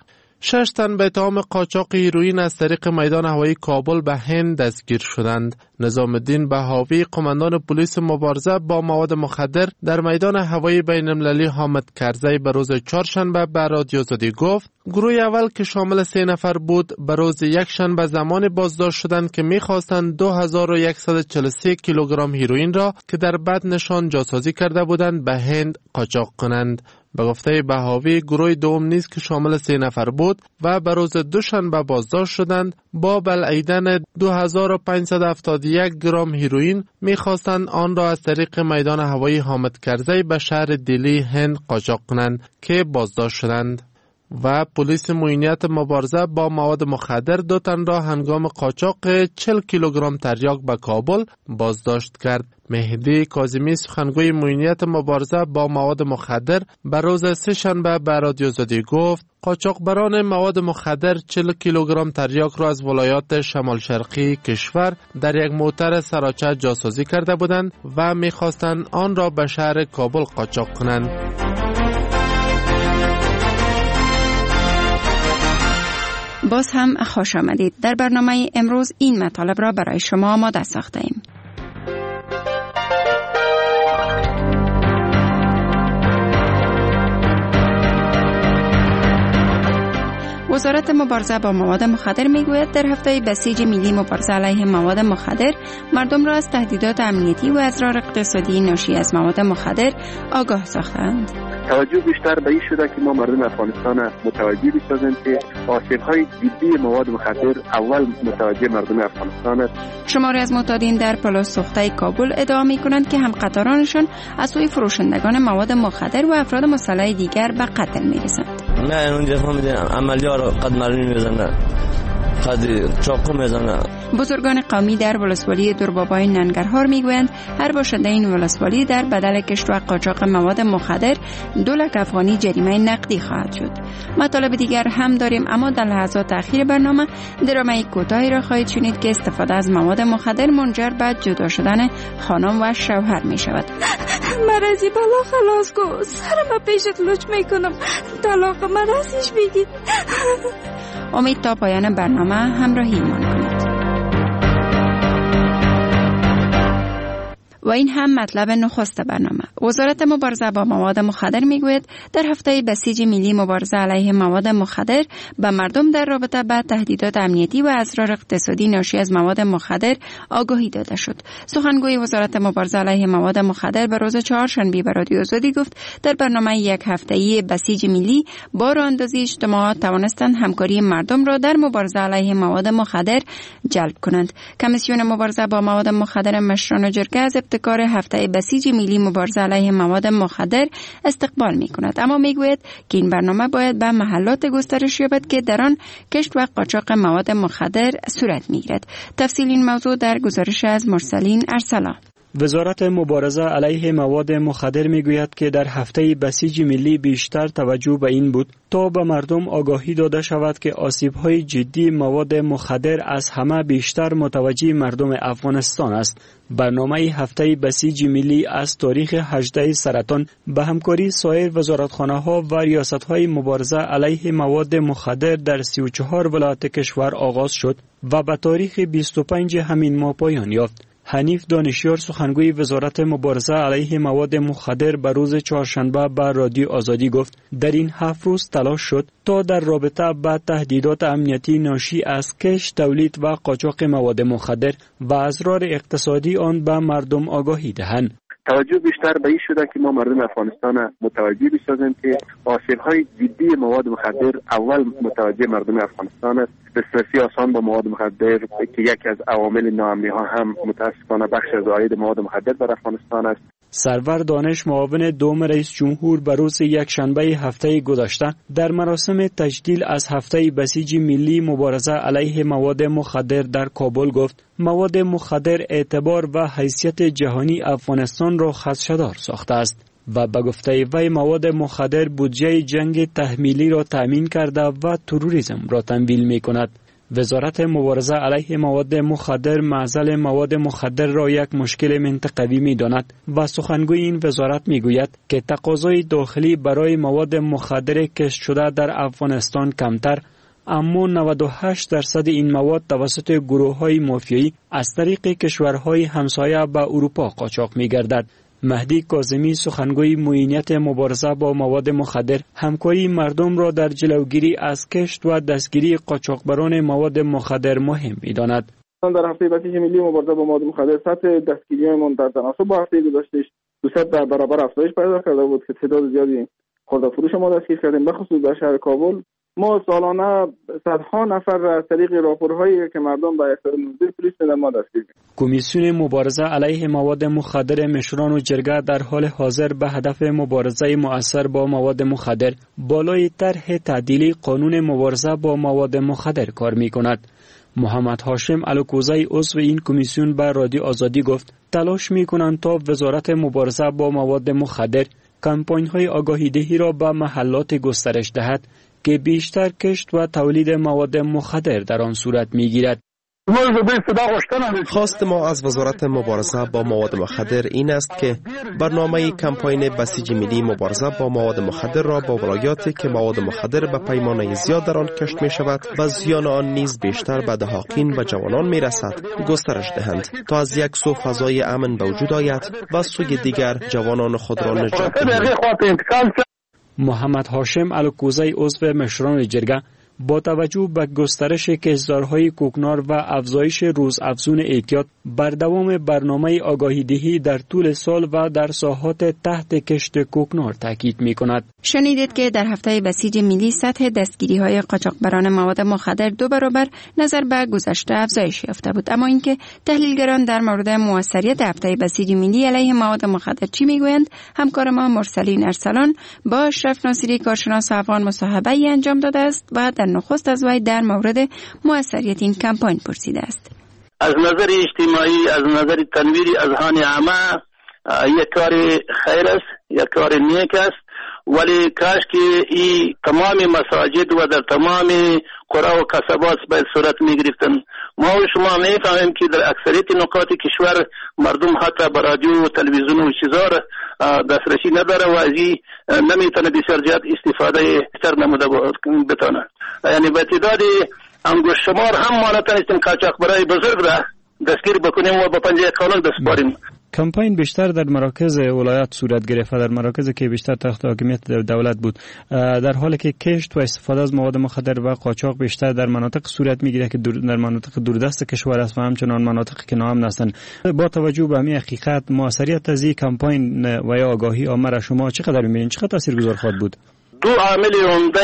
شش تن به اتهام قاچاق هیروئین از طریق میدان هوایی کابل به هند دستگیر شدند. نظام الدین بهاوی، قماندان پلیس مبارزه با مواد مخدر در میدان هوایی بین المللی حامد کرزی به روز چهارشنبه به رادیو آزادی گفت گروه اول که شامل سه نفر بود به روز یکشنبه زمان بازداشت شدند که می‌خواستند دو هزار و صد و چهل و سه کیلوگرم هیروئین را که در بد نشان جاسازی کرده بودند به هند قاچاق کنند. به گفته بهاوی، گروه دوم نیز که شامل سه نفر بود و به روز دوشنبه بازداشت شدند با بلعیدن دو هزار و پانصد و هفتاد و یک گرم هیروئین می‌خواستند آن را از طریق میدان هوایی حامد کرزی به شهر دلی هند قاچاق کنند که بازداشت شدند. و پلیس معینیت مبارزه با مواد مخدر دو تن را هنگام قاچاق چهل کیلوگرم تریاک به کابل بازداشت کرد. مهدی کاظمی، سخنگوی معینیت مبارزه با مواد مخدر، به روز سه شنبه به رادیو آزادی گفت قاچاقبران مواد مخدر چهل کیلوگرم تریاک را از ولایات شمال شرقی کشور در یک موتر سراچه جاسازی کرده بودند و می‌خواستند آن را به شهر کابل قاچاق کنند. باز هم خوش آمدید. در برنامه امروز این مطالب را برای شما آماده ساخته ایم. وزارت مبارزه با مواد مخدر میگوید در هفته بسیج ملی مبارزه علیه مواد مخدر مردم را از تهدیدات امنیتی و اضرار اقتصادی ناشی از مواد مخدر آگاه ساختند. توجه بیشتر به این شده که ما مردم افغانستان متوجه بسازیم که آسیب‌های جدی مواد مخدر اول متوجه مردم افغانستان است. شماری از معتادین در پلاس سوخته کابل ادعا می‌کنند که همقطارانشان از سوی فروشندگان مواد مخدر و افراد مسلح دیگر به قتل می‌رسند. نه اونجا فهمیدم عملیات رو قد مرمی می‌زنن. قد چاقو می‌زنن. بزرگان قومی در ولسوالی دربابای ننگرهار میگویند هر باشنده این ولسوالی در بدل کشت و قاچاق مواد مخدر دو لک افغانی جریمه نقدی خواهد شد. مطالب دیگر هم داریم، اما در لحظات اخیر برنامه درامه کوتاهی را خواهید شنید که استفاده از مواد مخدر منجر به جدا شدن خانم و شوهر می شود. مرزی بالا خلاص کو، سرم پیشت لچ میکنم، طلاق مرزیش بگید. امید تا پایان برنامه همراهی من کنید. و این هم مطلب نخست برنامه. وزارت مبارزه با مواد مخدر میگوید در هفته بسیج ملی مبارزه علیه مواد مخدر به مردم در رابطه با تهدیدات امنیتی و اضرار اقتصادی ناشی از مواد مخدر آگاهی داده شد. سخنگوی وزارت مبارزه علیه مواد مخدر به روز چهارشنبه به رادیو آزادی گفت در برنامه یک هفته‌ای بسیج ملی با راهاندازی اجتماعات توانستند همکاری مردم را در مبارزه علیه مواد مخدر جلب کنند. کمیسیون مبارزه با مواد مخدر مشران جرگه از ابتکار هفته بسیج ملی مبارزه علیه مواد مخدر استقبال می کند، اما می گوید که این برنامه باید به محلات گسترش یابد که در آن کشت و قاچاق مواد مخدر صورت می گیرد. تفصیل این موضوع در گزارش از مرسلین ارسلا. وزارت مبارزه علیه مواد مخدر میگوید که در هفته بسیج ملی بیشتر توجه به این بود تا به مردم آگاهی داده شود که آسیب‌های جدی مواد مخدر از همه بیشتر متوجه مردم افغانستان است. برنامه هفته بسیج ملی از تاریخ هجدهم سرطان به همکاری سایر وزارتخانه‌ها و ریاست‌های مبارزه علیه مواد مخدر در سی و چهار ولایت کشور آغاز شد و به تاریخ بیست و پنج همین ماه پایان یافت. حنیف دانشیار، سخنگوی وزارت مبارزه علیه مواد مخدر، به روز چهارشنبه به رادیو آزادی گفت در این هفت روز تلاش شد تا در رابطه با تهدیدات امنیتی ناشی از کشت، تولید و قاچاق مواد مخدر و اضرار اقتصادی آن به مردم آگاهی دهند. توجه بیشتر به این شده که ما مردم افغانستان متوجه بسازیم که آسیب‌های جدی مواد مخدر اول متوجه مردم افغانستان است. دسترسی آسان با مواد مخدر که یکی از عوامل ناامنی‌ها هم متاسفانه بخش از عاید مواد مخدر در افغانستان است. سرور دانش، معاون دوم رئیس جمهور، به روز یک شنبه هفته گذشته در مراسم تجلیل از هفته بسیج ملی مبارزه علیه مواد مخدر در کابل گفت مواد مخدر اعتبار و حیثیت جهانی افغانستان را خدشه‌دار ساخته است و به گفته وی مواد مخدر بودجه جنگ تحمیلی را تأمین کرده و تروریسم را تمویل می کند. وزارت مبارزه علیه مواد مخدر معضل مواد مخدر را یک مشکل منطقوی می داند و سخنگوی این وزارت می گوید که تقاضای داخلی برای مواد مخدر کشت شده در افغانستان کمتر اما نود و هشت درصد این مواد توسط گروه‌های مافیایی از طریق کشورهای همسایه به اروپا قاچاق می‌گردد. مهدی کاظمی سخنگوی معینیت مبارزه با مواد مخدر همکاری مردم را در جلوگیری از کشت و دستگیری قاچاقبران مواد مخدر مهم می‌داند. در هفته بسیج ملی مبارزه با مواد مخدر سطح دستگیری‌مان در تناسب با هفته گذشته دو صد برابر افزایش پیدا کرده بود که تعداد زیادی خرده فروش ما دستگیر کردیم. بخصوص در شهر کابل ما سالانه صدها نفر را از طریق راپورهایی که مردم به اختیار مدیر پلیس میدن ما دستگیر کردیم. کمیسیون مبارزه علیه مواد مخدر مشران و جرگه در حال حاضر به هدف مبارزه مؤثر با مواد مخدر بالای طرح تعدیلی قانون مبارزه با مواد مخدر کار می‌کند. محمد هاشم الکوزی عضو این کمیسیون به رادیو آزادی گفت تلاش می‌کنند تا وزارت مبارزه با مواد مخدر کمپاین‌های آگاهی‌دهی را به محلات گسترش دهد که بیشتر کشت و تولید مواد مخدر در آن صورت می‌گیرد. خواست ما از وزارت مبارزه با مواد مخدر این است که برنامه کمپاین بسیج ملی مبارزه با مواد مخدر را با ولایاتی که مواد مخدر به پیمانه زیاد در آن کشت می شود و زیان آن نیز بیشتر به دهاقین و جوانان می رسد گسترش دهند تا از یک سو فضای امن به وجود آید و سوی دیگر جوانان خود را نجات دهند. محمد هاشم الکوزی عضو مشران جرگه با توجه به گسترش کشدارهای کوکنار و افزایش روزافزون اعتیاد بر دوام برنامه آگاهی‌دهی در طول سال و در ساحات تحت کشت کوکنار تاکید می‌کند. شنیدید که در هفته بسیج ملی سطح دستگیری‌های قاچاقبران مواد مخدر دو برابر نظر به گذشته افزایش یافته بود. اما اینکه تحلیلگران در مورد موثریت هفته بسیج ملی علیه مواد مخدر چی میگویند، همکار ما مرسلین ارسلان با اشرف ناصری کارشناس افغان مصاحبه‌ای انجام داده است و در نخست از وی در مورد موثریت این کمپاین پرسیده است. از نظر اجتماعی، از نظر تنویر اذهان عامه یک کار خیر است، یک کار نیک است، ولی کاش که این تمام مساجد و در تمام قرى و قصبات باید صورت می گرفتن. ما و شما می فهمیم که در اکثریت نقاط کشور مردم حتی به رادیو و تلویزیون و چیزا دسترسی نداره و ازی نمیتونه بسیار زیاد استفاده بیشتر نموده بتونه. یعنی به تعداد انگشت شمار هم ما نتونستیم قاچاق برای بزرگ را دستگیر بکنیم و به پنجه قانون بسپاریم. کمپاین بیشتر در مراکز ولایت صورت گرفت، در مراکز که بیشتر تحت حاکمیت دولت بود، در حالی که کشت و استفاده از مواد مخدر و قاچاق بیشتر در مناطق صورت میگیره که در مناطق دوردست کشور است و همچنان مناطقی که ناامن هستند. با توجه به همین حقیقت موثریت از این کمپاین و یا آگاهی عامه را شما چقدر می‌بینید؟ چقدر تاثیرگذار خواهد بود؟ دو عامل عمده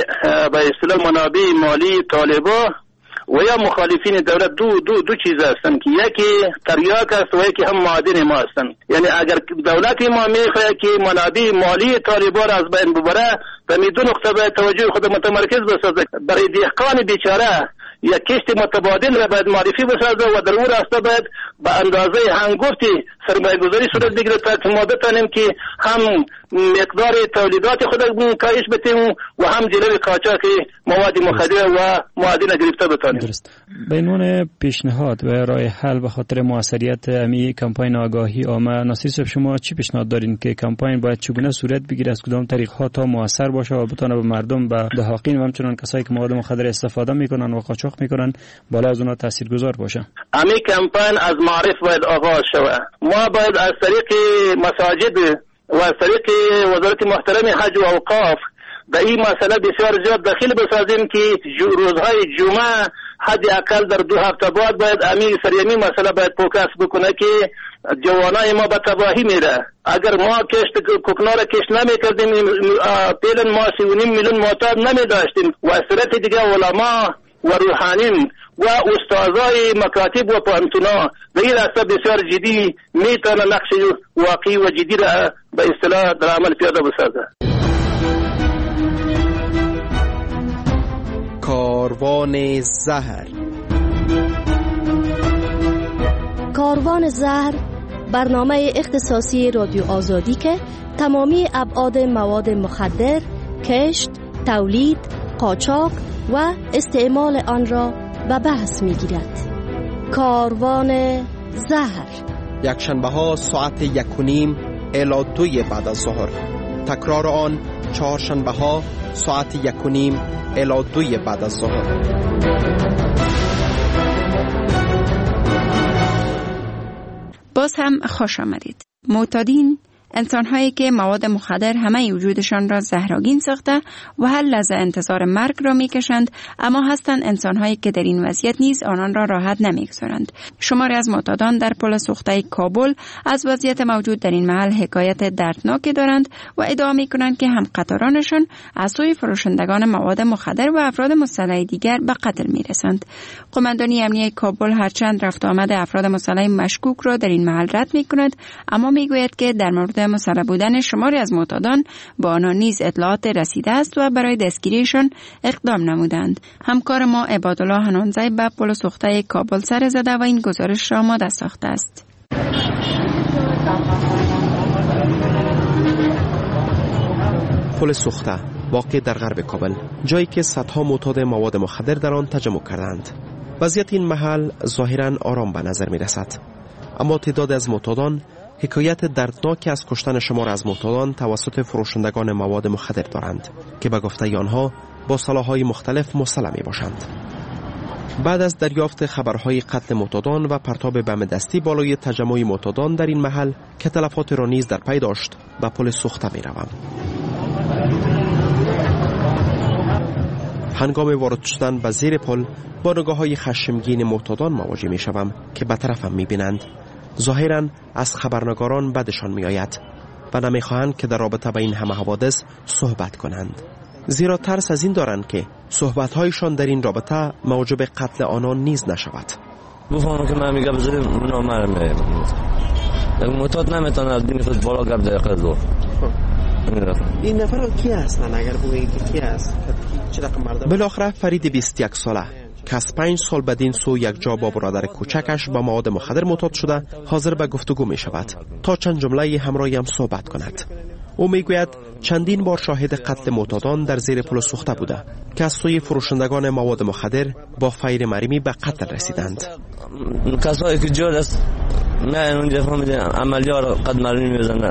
به اصطلاح منابع مالی طالبا و یا مخالفین دولت دو دو دو چیز هستند که یکی تریاک است و یکی هم معادن ما هستند. یعنی اگر دولت ما میخواهد که منابع مالی طالبان از بین ببره به می دو نقطه باید توجه خود متمرکز بسازد. برای دهقان بیچاره یک کشت متبادل را باید معرفی بسازد و در اون راسته باید به اندازه هنگفتی سرمایه گذاری صورت بگیرد تا ما بتانیم که هم مقدار تولیدات خود کاهش بدیم و هم جلوی قاچاق مواد مخدر و معادن گرفته بتانیم. درست. به عنوان پیشنهاد و راه حل به خاطر موثریت امی کمپاین آگاهی عامه، ناصر صاحب شما چی پیشنهاد دارین که کمپاین باید چگونه صورت بگیره، از کدام طریق ها تا موثر باشه و بتونه به مردم، به دهاقین و همچنان کسایی که مواد مخدر استفاده میکنن و قاچاق میکنن بالا از اونها تاثیرگذار باشه؟ امی کمپاین از معرف باید آغاز شود. ما باید از طریق مساجد و از طریق وزارت محترم حج و اوقاف در این مسئله بسیار زیاد دخیل بسازیم که روزهای جمعه حد اقل در دو هفته بعد باید امی سریمی مسئله باید فوکس بکنه که جوانای ما به تباهی میره. اگر ما کشت کوکنار کشت نمی کردیم پیلن ما سی و نیم میلیون معتاد نمی داشتیم و از طرف دیگه علما و روحانین و استادای مکاتب و پانتونا به این راسته بسیار جدی میتونه نقش واقعی و جدی را به اصطلاح در عمل پیاده بسازه. کاروان زهر. کاروان زهر برنامه اختصاصی رادیو آزادی که تمامی ابعاد مواد مخدر، کشت، تولید، قاچاق و استعمال آن را به بحث می‌گیرد. کاروان زهر، یک شنبه ها ساعت یک و نیم الی دوی بعد از ظهر تکرار آن چهارشنبه ها ساعت یک و نیم الی دوی بعد از ظهر. باز هم خوش آمدید. معتادین انسان‌هایی که مواد مخدر همه وجودشان را زهرآگین ساخته و هر لحظه انتظار مرگ را می‌کشند، اما هستند انسان‌هایی که در این وضعیت نیز آنان را راحت نمی‌گذارند. شماری از معتادان در پل سوخته کابل از وضعیت موجود در این محل حکایت دردناکی دارند و ادعا می‌کنند که هم قطارانشان از سوی فروشندگان مواد مخدر و افراد مسلح دیگر به قتل می‌رسند. قماندانی امنیه کابل هرچند رفت آمد افراد مسلح مشکوک را در این محل رد می‌کند، اما می‌گوید که در مورد مسلح بودن شماری از معتادان با آنان نیز اطلاعات رسیده است و برای دستگیریشان اقدام نمودند. همکار ما عبادالله حنانزی به پل سوخته کابل سر زده و این گزارش را آماده ساخته است. پل سوخته واقع در غرب کابل، جایی که صدها معتاد مواد مخدر در آن تجمع کردند. وضعیت این محل ظاهراً آرام به نظر می رسد، اما تعداد از معتادان حکایت دردناکی از کشتن شمار از معتادان توسط فروشندگان مواد مخدر دارند که به گفته آنها با سلاح‌های مختلف مسلح می باشند. بعد از دریافت خبرهای قتل معتادان و پرتاب بم دستی بالای تجمع معتادان در این محل که تلفات را نیز در پی داشت، به پل سوخته می روم. هنگام وارد شدن به زیر پل با نگاه‌های خشمگین معتادان مواجه می شوم که به طرفم می بینند. ظاهراً از خبرنگاران بدشان می آید و نمی خواهند که در رابطه با این همه حوادث صحبت کنند، زیرا ترس از این دارند که صحبت‌هایشان در این رابطه موجب قتل آنان نیز نشود. بفهمم که من میگم بذاریم نامرمه معتاد نمیتونه از دین خود بالا گرد دقیقه دو. این نفر کی هستن؟ اگر بگویید که کی هست؟ بالاخره فرید بیست و یک ساله که از پنج سال بدین سو یک جا با برادر کوچکش با مواد مخدر معتاد شده حاضر به گفتگو می شود تا چند جمله همراهی هم صحبت کند. او می گوید چندین بار شاهد قتل معتادان در زیر پل سوخته بوده که از سوی فروشندگان مواد مخدر با فیر مریمی به قتل رسیدند. کسایی که جور است نه اونجا فهمیدن عملیار قد مرمی میزنه،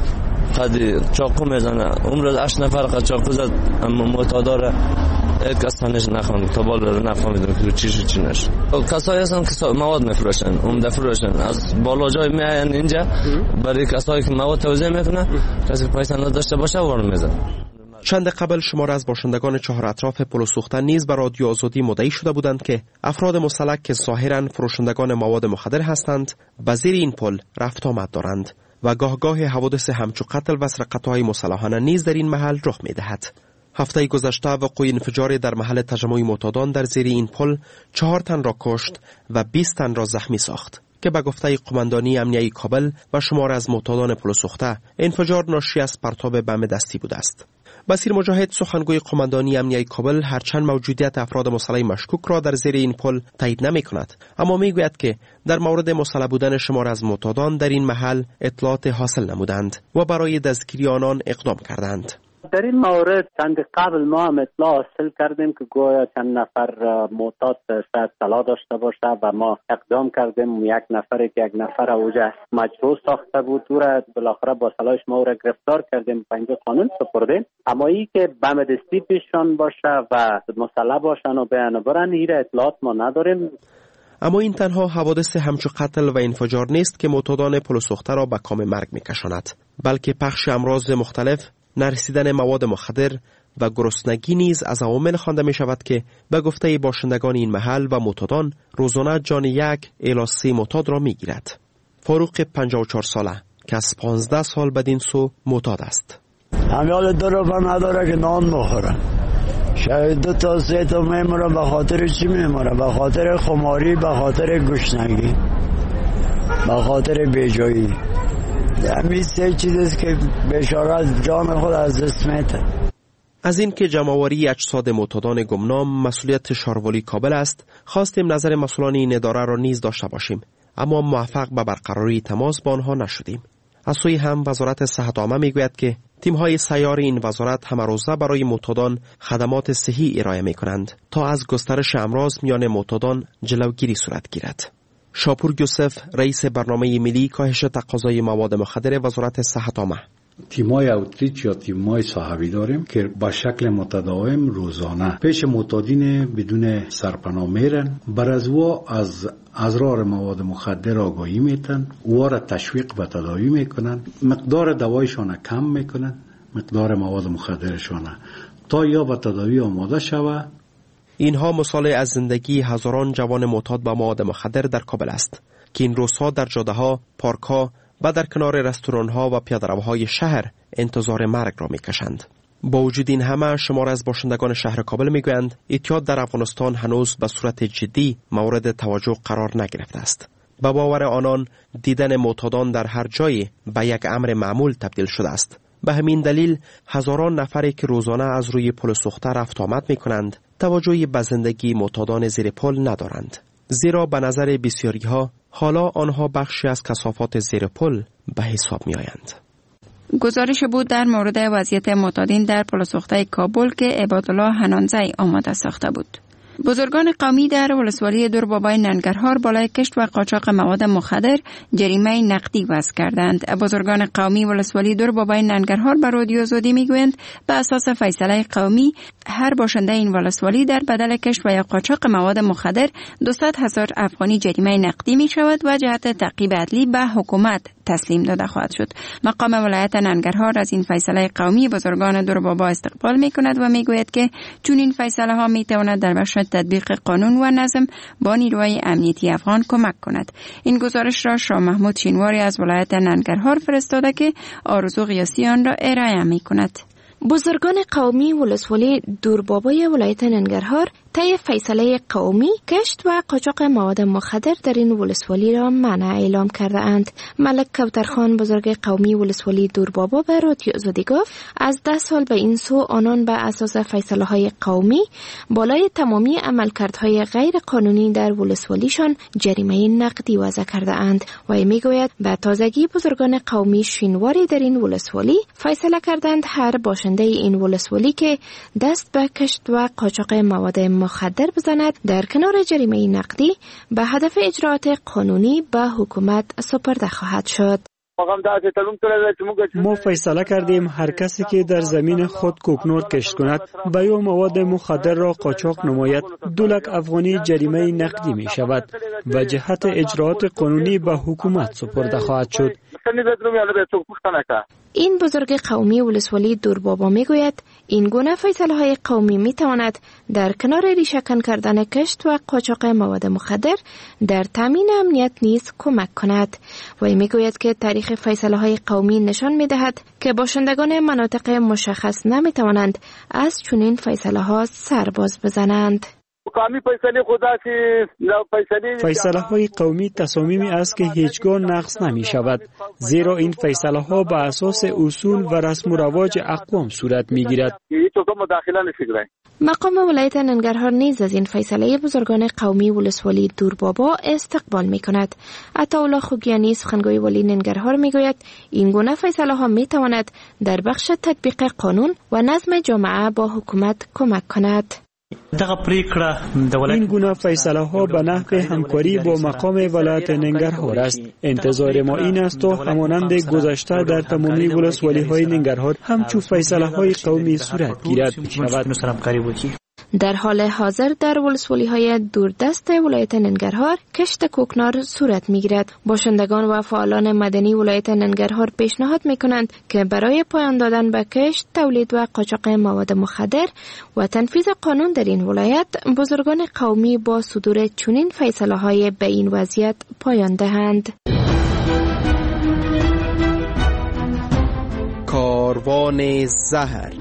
قد چاقو میزنه. عمر هشت نفر قد چاقو زد، اما معتادا یک کس تنش نخوند تا بالا رو نفهمیدم که چیش چی نشد. کسایی هستن که مواد میفروشن، عمده فروشن، از بالا جای میاین اینجا برای کسایی که مواد توزیع میکنن، کسی که پیسه نداشته باشه وارد میزنه. چند قبل شمار از باشندگان چهار اطراف پل سوخته نیز به رادیو آزادی مدعی شده بودند که افراد مسلح که ظاهراً فروشندگان مواد مخدر هستند به زیر این پل رفت آمد دارند و گاه گاه حوادث همچو قتل و سرقت‌های مسلحانه نیز در این محل رخ می‌دهد. هفته گذشته وقوع انفجار در محل تجمع معتادان در زیر این پل چهار تن را کشت و بیست تن را زخمی ساخت که به گفته قماندانی امنیه کابل و شمار از معتادان پل سوخته انفجار ناشی از پرتاب بم دستی بوده است. بصیر مجاهد سخنگوی قماندانی امنیه کابل هرچند موجودیت افراد مسلح مشکوک را در زیر این پل تایید نمی کند، اما می گوید که در مورد مسلح بودن شمار از معتادان در این محل اطلاعات حاصل نمودند و برای دستگیری آنان اقدام کردند. در این مورد چند قبل ما هم اطلاع حاصل کردیم که گویا چند نفر معتاد شاید سلاح داشته باشه و ما اقدام کردیم. یک نفر که یک نفر اوجه مجروح ساخته بود او را بالاخره با سلاحش ما او را گرفتار کردیم، پنجاه قانون سپردیم. اما ای که بم دستی پیششان باشه و مسلح باشن و بیان برن این اطلاعات ما نداریم. اما این تنها حوادث همچو قتل و انفجار نیست که معتادان پل سوخته را به کام مرگ میکشاند، بلکه پخش امراض مختلف، نرسیدن مواد مخدر و گرسنگی نیز از عوامل خوانده می شود که به گفته باشندگان این محل و معتادان روزانه جان یک الی سه معتاد را می گیرد. فاروق پنجاه و چهار ساله که از پانزده سال بدین سو معتاد است. امیال دو رو نداره که نان بخوره، شاید دو تا سه تا میموره. به خاطر چی میموره؟ به خاطر خماری، به خاطر گشنگی، به خاطر بیجایی. همین سه چیز است که بشارت جان خود از دست میده. از این که جمع‌آوری اجساد معتادان گمنام مسئولیت شاروالی کابل است، خواستیم نظر مسئولان این اداره را نیز داشته باشیم، اما موفق به برقراری تماس با آنها نشدیم. از سوی هم وزارت صحت عامه میگوید که تیم‌های سیار این وزارت همه روزه برای معتادان خدمات صحی ارائه می‌کنند تا از گسترش امراض میان معتادان جلوگیری صورت گیرد. شاپور یوسف رئیس برنامه ملی کاهش تقاضای مواد مخدر وزارت صحت عامه: تیمای اوتریچ یا تیمای صاحبی داریم که با شکل متداوم روزانه پیش معتادین بدون سرپناه میرن، بر از وا از اضرار مواد مخدر آگاهی میتن، او را تشویق به تداوی میکنن، مقدار دوایشان کم میکنن، مقدار مواد مخدرشان تا یا به تداوی آماده شود. اینها مثال از زندگی هزاران جوان معتاد به مواد مخدر در کابل است که این روزها در جاده‌ها، پارک‌ها و در کنار رستوران‌ها و پیاده‌روهای شهر انتظار مرگ را می‌کشند. با وجود این همه، شمار از باشندگان شهر کابل میگویند اعتیاد در افغانستان هنوز به صورت جدی مورد توجه قرار نگرفته است. به باور آنان، دیدن معتادان در هر جایی به یک امر معمول تبدیل شده است. به همین دلیل هزاران نفری که روزانه از روی پل سوخته رفت آمد می‌کنند، توجهی به زندگی معتادان زیر پل ندارند. زیرا به نظر بسیاری‌ها حالا آنها بخشی از کثافات زیر پل به حساب می‌آیند. گزارش بود در مورد وضعیت معتادین در پل سوخته کابل که عبادالله حنانزی آماده ساخته بود. بزرگان قومی در ولسوالی دوربابای ننگرهار بالای کشت و قاچاق مواد مخدر جریمه نقدی وضع کردند. بزرگان قومی ولسوالی دوربابای ننگرهار به رادیو آزادی میگویند به اساس فیصله قومی هر باشنده این ولسوالی در بدل کشت و یا قاچاق مواد مخدر دویست هزار افغانی جریمه نقدی می شود و جهت تعقیب عدلی به حکومت تسلیم داده خواهد شد. مقام ولایت ننگرهار از این فیصله قومی بزرگان دوربابا استقبال می کند و می گوید که چون این فیصله ها می تواند در بخش تطبیق قانون و نظم با نیروهای امنیتی افغان کمک کند. این گزارش را شاه محمود شینواری از ولایت ننگرهار فرستاده که آرزو قیاسی آن را ارائه می کند. بزرگان قومی ولسوالی دوربابای ولایت ننگرهار طی فیصله قومی کشت و قاچاق مواد مخدر در این ولسوالی را منع اعلام کرده اند. ملک کوثرخان بزرگ قومی ولسوالی دوربابا به رادیو آزادی گفت از ده سال به این سو آنان به اساس فیصله های قومی بالای تمامی عملکردهای غیر قانونی در ولسوالیشان جریمه نقدی وضع کرده اند و میگوید به تازگی بزرگان قومی شینواری در این ولسوالی فیصله کردند هر باشنده این ولسوالی که دست به کشت و قاچاق مواد مخدر بزند در کنار جریمه نقدی به هدف اجراعات قانونی به حکومت سپرده خواهد شد. ما فیصله کردیم هر کسی که در زمین خود کوکنور کشت کند و یا مواد مخدر را قاچاق نماید دو لک افغانی جریمه نقدی می شود و جهت اجراعات قانونی به حکومت سپرده خواهد شد. این بزرگ قومی ولسوالی دوربابا می گوید این گونه فیصله های قومی می تواند در کنار ریشه‌کن کردن کشت و قاچاق مواد مخدر در تامین امنیت نیز کمک کند و می گوید که تاریخ فیصله های قومی نشان می دهد که باشندگان مناطق مشخص نمی توانند از چنین فیصله ها سرباز بزنند. فیصله های قومی تصامیمی است که هیچگاه نقض نمی شود، زیرا این فیصله ها به اساس اصول و رسم و رواج اقوام صورت می گیرد. مقام ولایت ننگرهار نیز از این فیصله بزرگان قومی ولسوالی دوربابا استقبال می کند. عطاالله خوگیانی سخنگوی ولی ننگرهار می گوید این گونه فیصله ها می تواند در بخش تطبیق قانون و نظم جامعه با حکومت کمک کند. این گونه فیصله ها به نحو همکاری با مقام ولایت ننگرهار است. انتظار ما این است تا همانند گذشته در تمامی ولسوالی های ننگرهار همچون فیصله های قومی صورت گیرد شود. در حال حاضر در ولسوالی های دوردست ولایت ننگرهار کشت کوکنار صورت می گیرد. باشندگان و فعالان مدنی ولایت ننگرهار پیشنهاد می کنند که برای پایان دادن به کشت، تولید و قاچاق مواد مخدر و تنفیذ قانون در این ولایت بزرگان قومی با صدور چنین فیصله های به این وضعیت پایان دهند. کاروان زهر.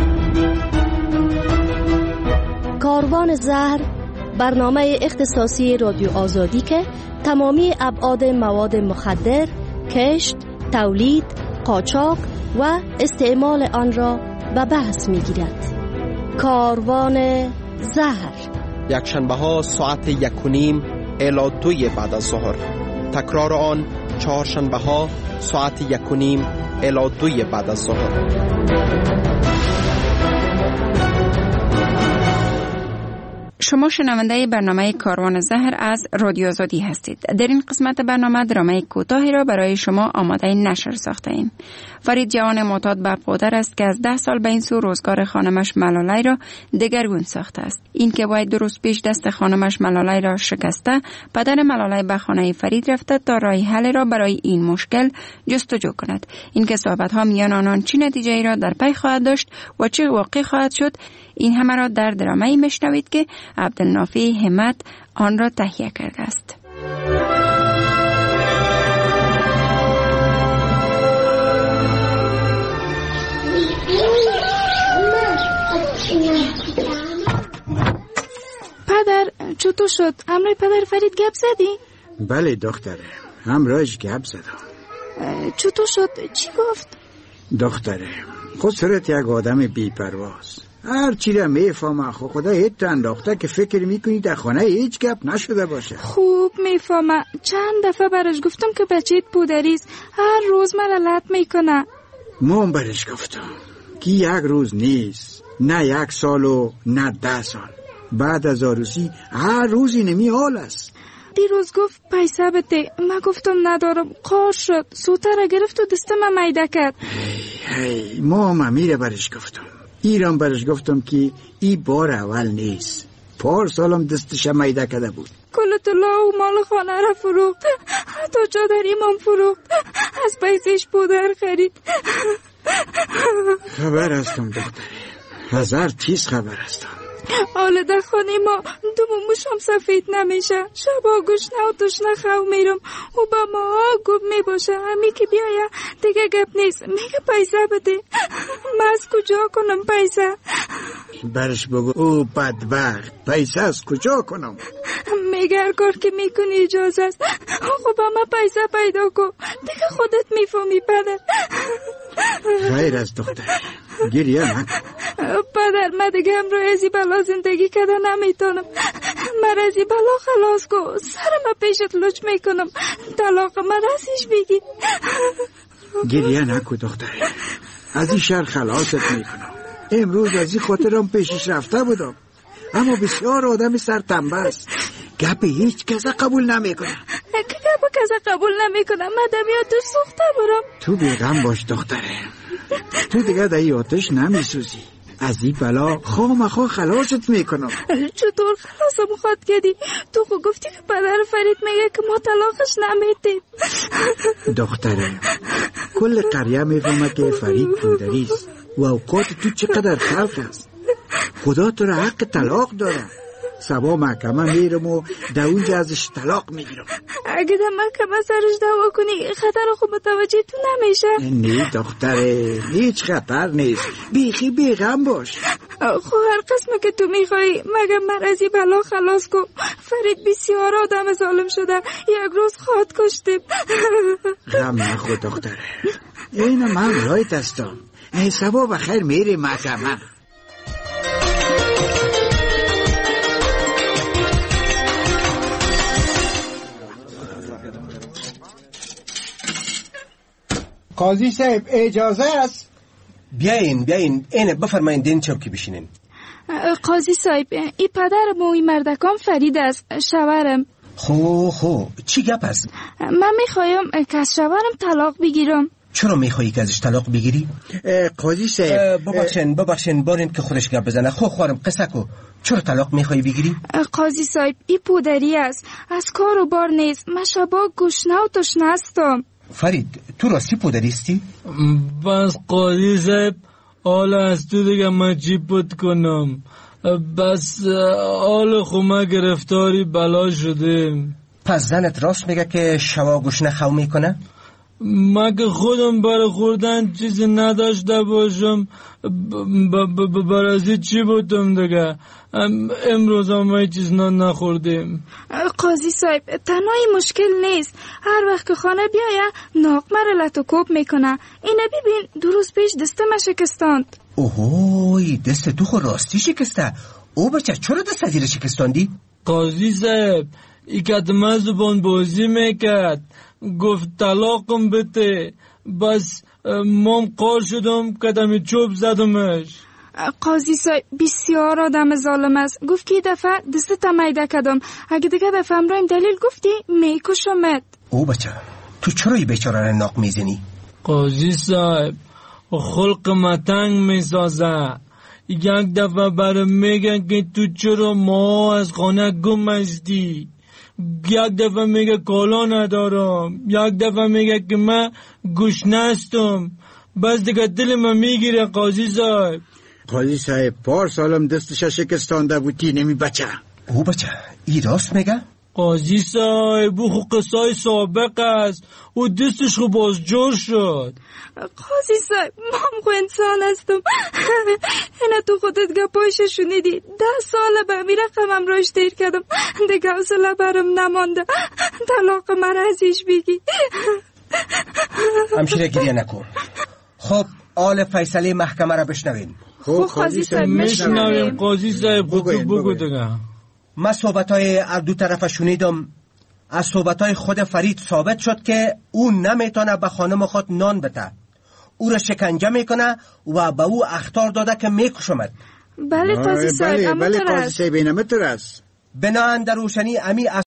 کاروان زهر برنامه اختصاصی رادیو آزادی که تمامی ابعاد مواد مخدر، کشت، تولید، قاچاق و استعمال آن را به بحث می‌گیرد. کاروان زهر یک شنبه ها ساعت یک و نیم الی دوی بعد از ظهر، تکرار آن چهار شنبه ها ساعت یک و نیم الی دوی بعد از ظهر. شما شنونده برنامه کاروان زهر از رادیو آزادی هستید. در این قسمت برنامه درامه کوتاهی را برای شما آماده نشر ساخته ایم. فرید جوان معتاد به پدر است که از ده سال به این سو روزگار خانمش ملالای را دگرگون ساخته است. این که باید دو روز پیش دست خانمش ملالای را شکسته، پدر ملالای به خانه فرید رفته تا راه حل را برای این مشکل جستجو کند. این که صحبت ها میان آنان چه نتیجه ای را در پی خواهد داشت و چه واقع خواهد شد، این همه را در درامه میشنوید که عبدالنافع همت آن را تهیه کرده است. پدر چطور شد؟ همراه پدر فرید گپ زدی؟ بله دختره، همراهش گپ زدم. چطور شد؟ چی گفت؟ دختره خود صورت یک آدم بی‌پرواز، هر چی را میفهمه. خو خدا هیچ انداخته که فکر میکنی در خانه هیچ گپ نشده باشه. خوب میفهمه. چند دفعه برش گفتم که بچه‌ت پودریست، هر روز مرا لط میکنه. من برش گفتم که یک روز نیست، نه یک سال و نه ده سال. بعد از عروسی هر روزی نمی حال است. دیروز گفت پیسه بده، من گفتم ندارم. قار شد، سوته را گرفت و دست من میده کرد. هی هی ما ممیره برش گفتم، ایران برش گفتم که ای بار اول نیست، پار سالم دستش میده کرده بود. کلت الله و مال خانه را فروخت، حتی چادریم هم فروخت، از پیسش پودر خرید. خبر هستم دختره، هزار چیز خبر هستم. حالا در خانه ما دوم موشم سفید نمیشه، شبا گوشنه و تشنه خو میرم و با ما گوب میباشه. همی که بیایه دیگه گپ نیست، میگه پیسه بده. من از کجا کنم پیسه؟ برش بگو او بدبخت پیسه از کجا کنم؟ میگه هر کار که میکنی اجازه است. خب من پیسه پیدا کن، دیگه خودت میفهمی پدر. خیر از دختر، گریه نکن. پدر من دیگه همراه ازی بلا زندگی کردن نمیتونم. من ازی بلا خلاص کن، سرم پیشت لچ میکنم، طلاق من ازیش بگی. گریه نکن دختر، از این شر خلاصت میکنم. امروز از این خاطرم پیشش رفته بودم، اما بسیار آدم سرتنبه است، گپ هیچ کس قبول نمیکنه. که گپ کس قبول نمیکنه، من دمیاتش سوخته برم. تو بیغم باش دختره، تو دیگه در این آتش نمیسوزی. از این بلا خامخا خلاصت میکنم. چطور خلاصم خواهد کردی؟ تو خود گفتی که پدر فرید میگه که ما طلاقش نمیدیم. دختره کل قریه میفهمه که فرید پودریست و اوقات تو چقدر تلخ است. خدا تو را حق طلاق داره. سبا محکمه میرم و در اونجا ازش طلاق میگیرم. اگه در محکمه سرش دعوا کنی خطر خود متوجه تو نمیشه؟ نه دختره، هیچ خطر نیست، بیخی بیغم باش. خب هر قسمه که تو میخوایی، مگه من از این بلا خلاص کن. فرید بسیار آدم ظالم شده، یک روز خود کشتیم. غم نخور دختره، این من رایت هستم. سبا بخیر میره محکمه. قاضی صاحب اجازه است؟ بیاین بیاین اینه بفرمایین دین چوکی بشینین. قاضی صاحب این پدرم و این مردکان فرید است، شوهرم. خو خو چی گپ است؟ من میخوایم که از شوهرم طلاق بگیرم. چرا میخوایی که ازش طلاق بگیری؟ قاضی صاحب ببخشین ببخشین بارین که خودش گپ بزنه. خو خوارم قصه کو، چرا طلاق میخوایی بگیری؟ قاضی صاحب این پودری است، از کار و بار نیست. من شبا گوشنه و تشنه هستم. فرید تو راستی پودریستی؟ بس قاضی صاحب حالا از تو دیگه من چی پود کنم؟ بس حال خومه گرفتاری بلا شدیم. پس زنت راست میگه که شوا گوشنه خو میکنه؟ مگه خودم برای خوردن چیزی نداشته باشم برازی چی بودم دیگه؟ امروز هم چیز نخوردیم. قاضی صاحب تنهایی مشکل نیست، هر وقت که خانه بیایه ناق مرا لط و کوب میکنه. اینه ببین دو روز پیش دستم شکستاند. اوهوی دست تو خود راستی شکسته؟ او بچه چرا دست زیر شکستاندی؟ قاضی صاحب ای کدمه زبان بازی میکرد، گفت طلاقم بده، بس مام قار شدم کدمی چوب زدمش. قاضی صاحب بسیار آدم ظالم است. گفت که دفعه دست تمیده کدم، اگه دیگه دفعه امرایم دلیل گفتی میکشمت. او بچه تو چرا این بیچاره را ناق میزنی؟ قاضی صاحب خلق متنگ میسازه. یک دفعه برم میگن که تو چرا ما از خانه گم هستی، یک دفعه میگه کالا ندارم، یک دفعه میگه که من گشنه هستم. بس دیگه دل من میگیره قاضی صاحب. قاضی صاحب پار سالم دستش شکستانده بودی نمی بچه. او بچه ای راست میگه؟ قاضی صاحب او خو قصای سابق است، او دستش خو باز جور شد. قاضی صاحب من خو انسان هستم. اینا تو خودت گپایش شنیدی. ده ساله به امیر رقمم راش دیر کردم، دیگه حوصله برم نمانده. طلاق من ازش بگی. همشیره گریه نکن. خب آل فیصله محکمه را بشنوین. خب قاضی صاحب میشنویم. قاضی صاحب خود تو بگو دیگه. من صحبتای از دو طرف شنیدم. از صحبتای خود فرید ثابت شد که او نمیتونه به خانم خود نان بده، او را شکنجه میکنه و به او اخطار داده که میکشمد. بله قاضی صاحب بله بله قاضی صاحب اینم است. بناهن در روشنی امی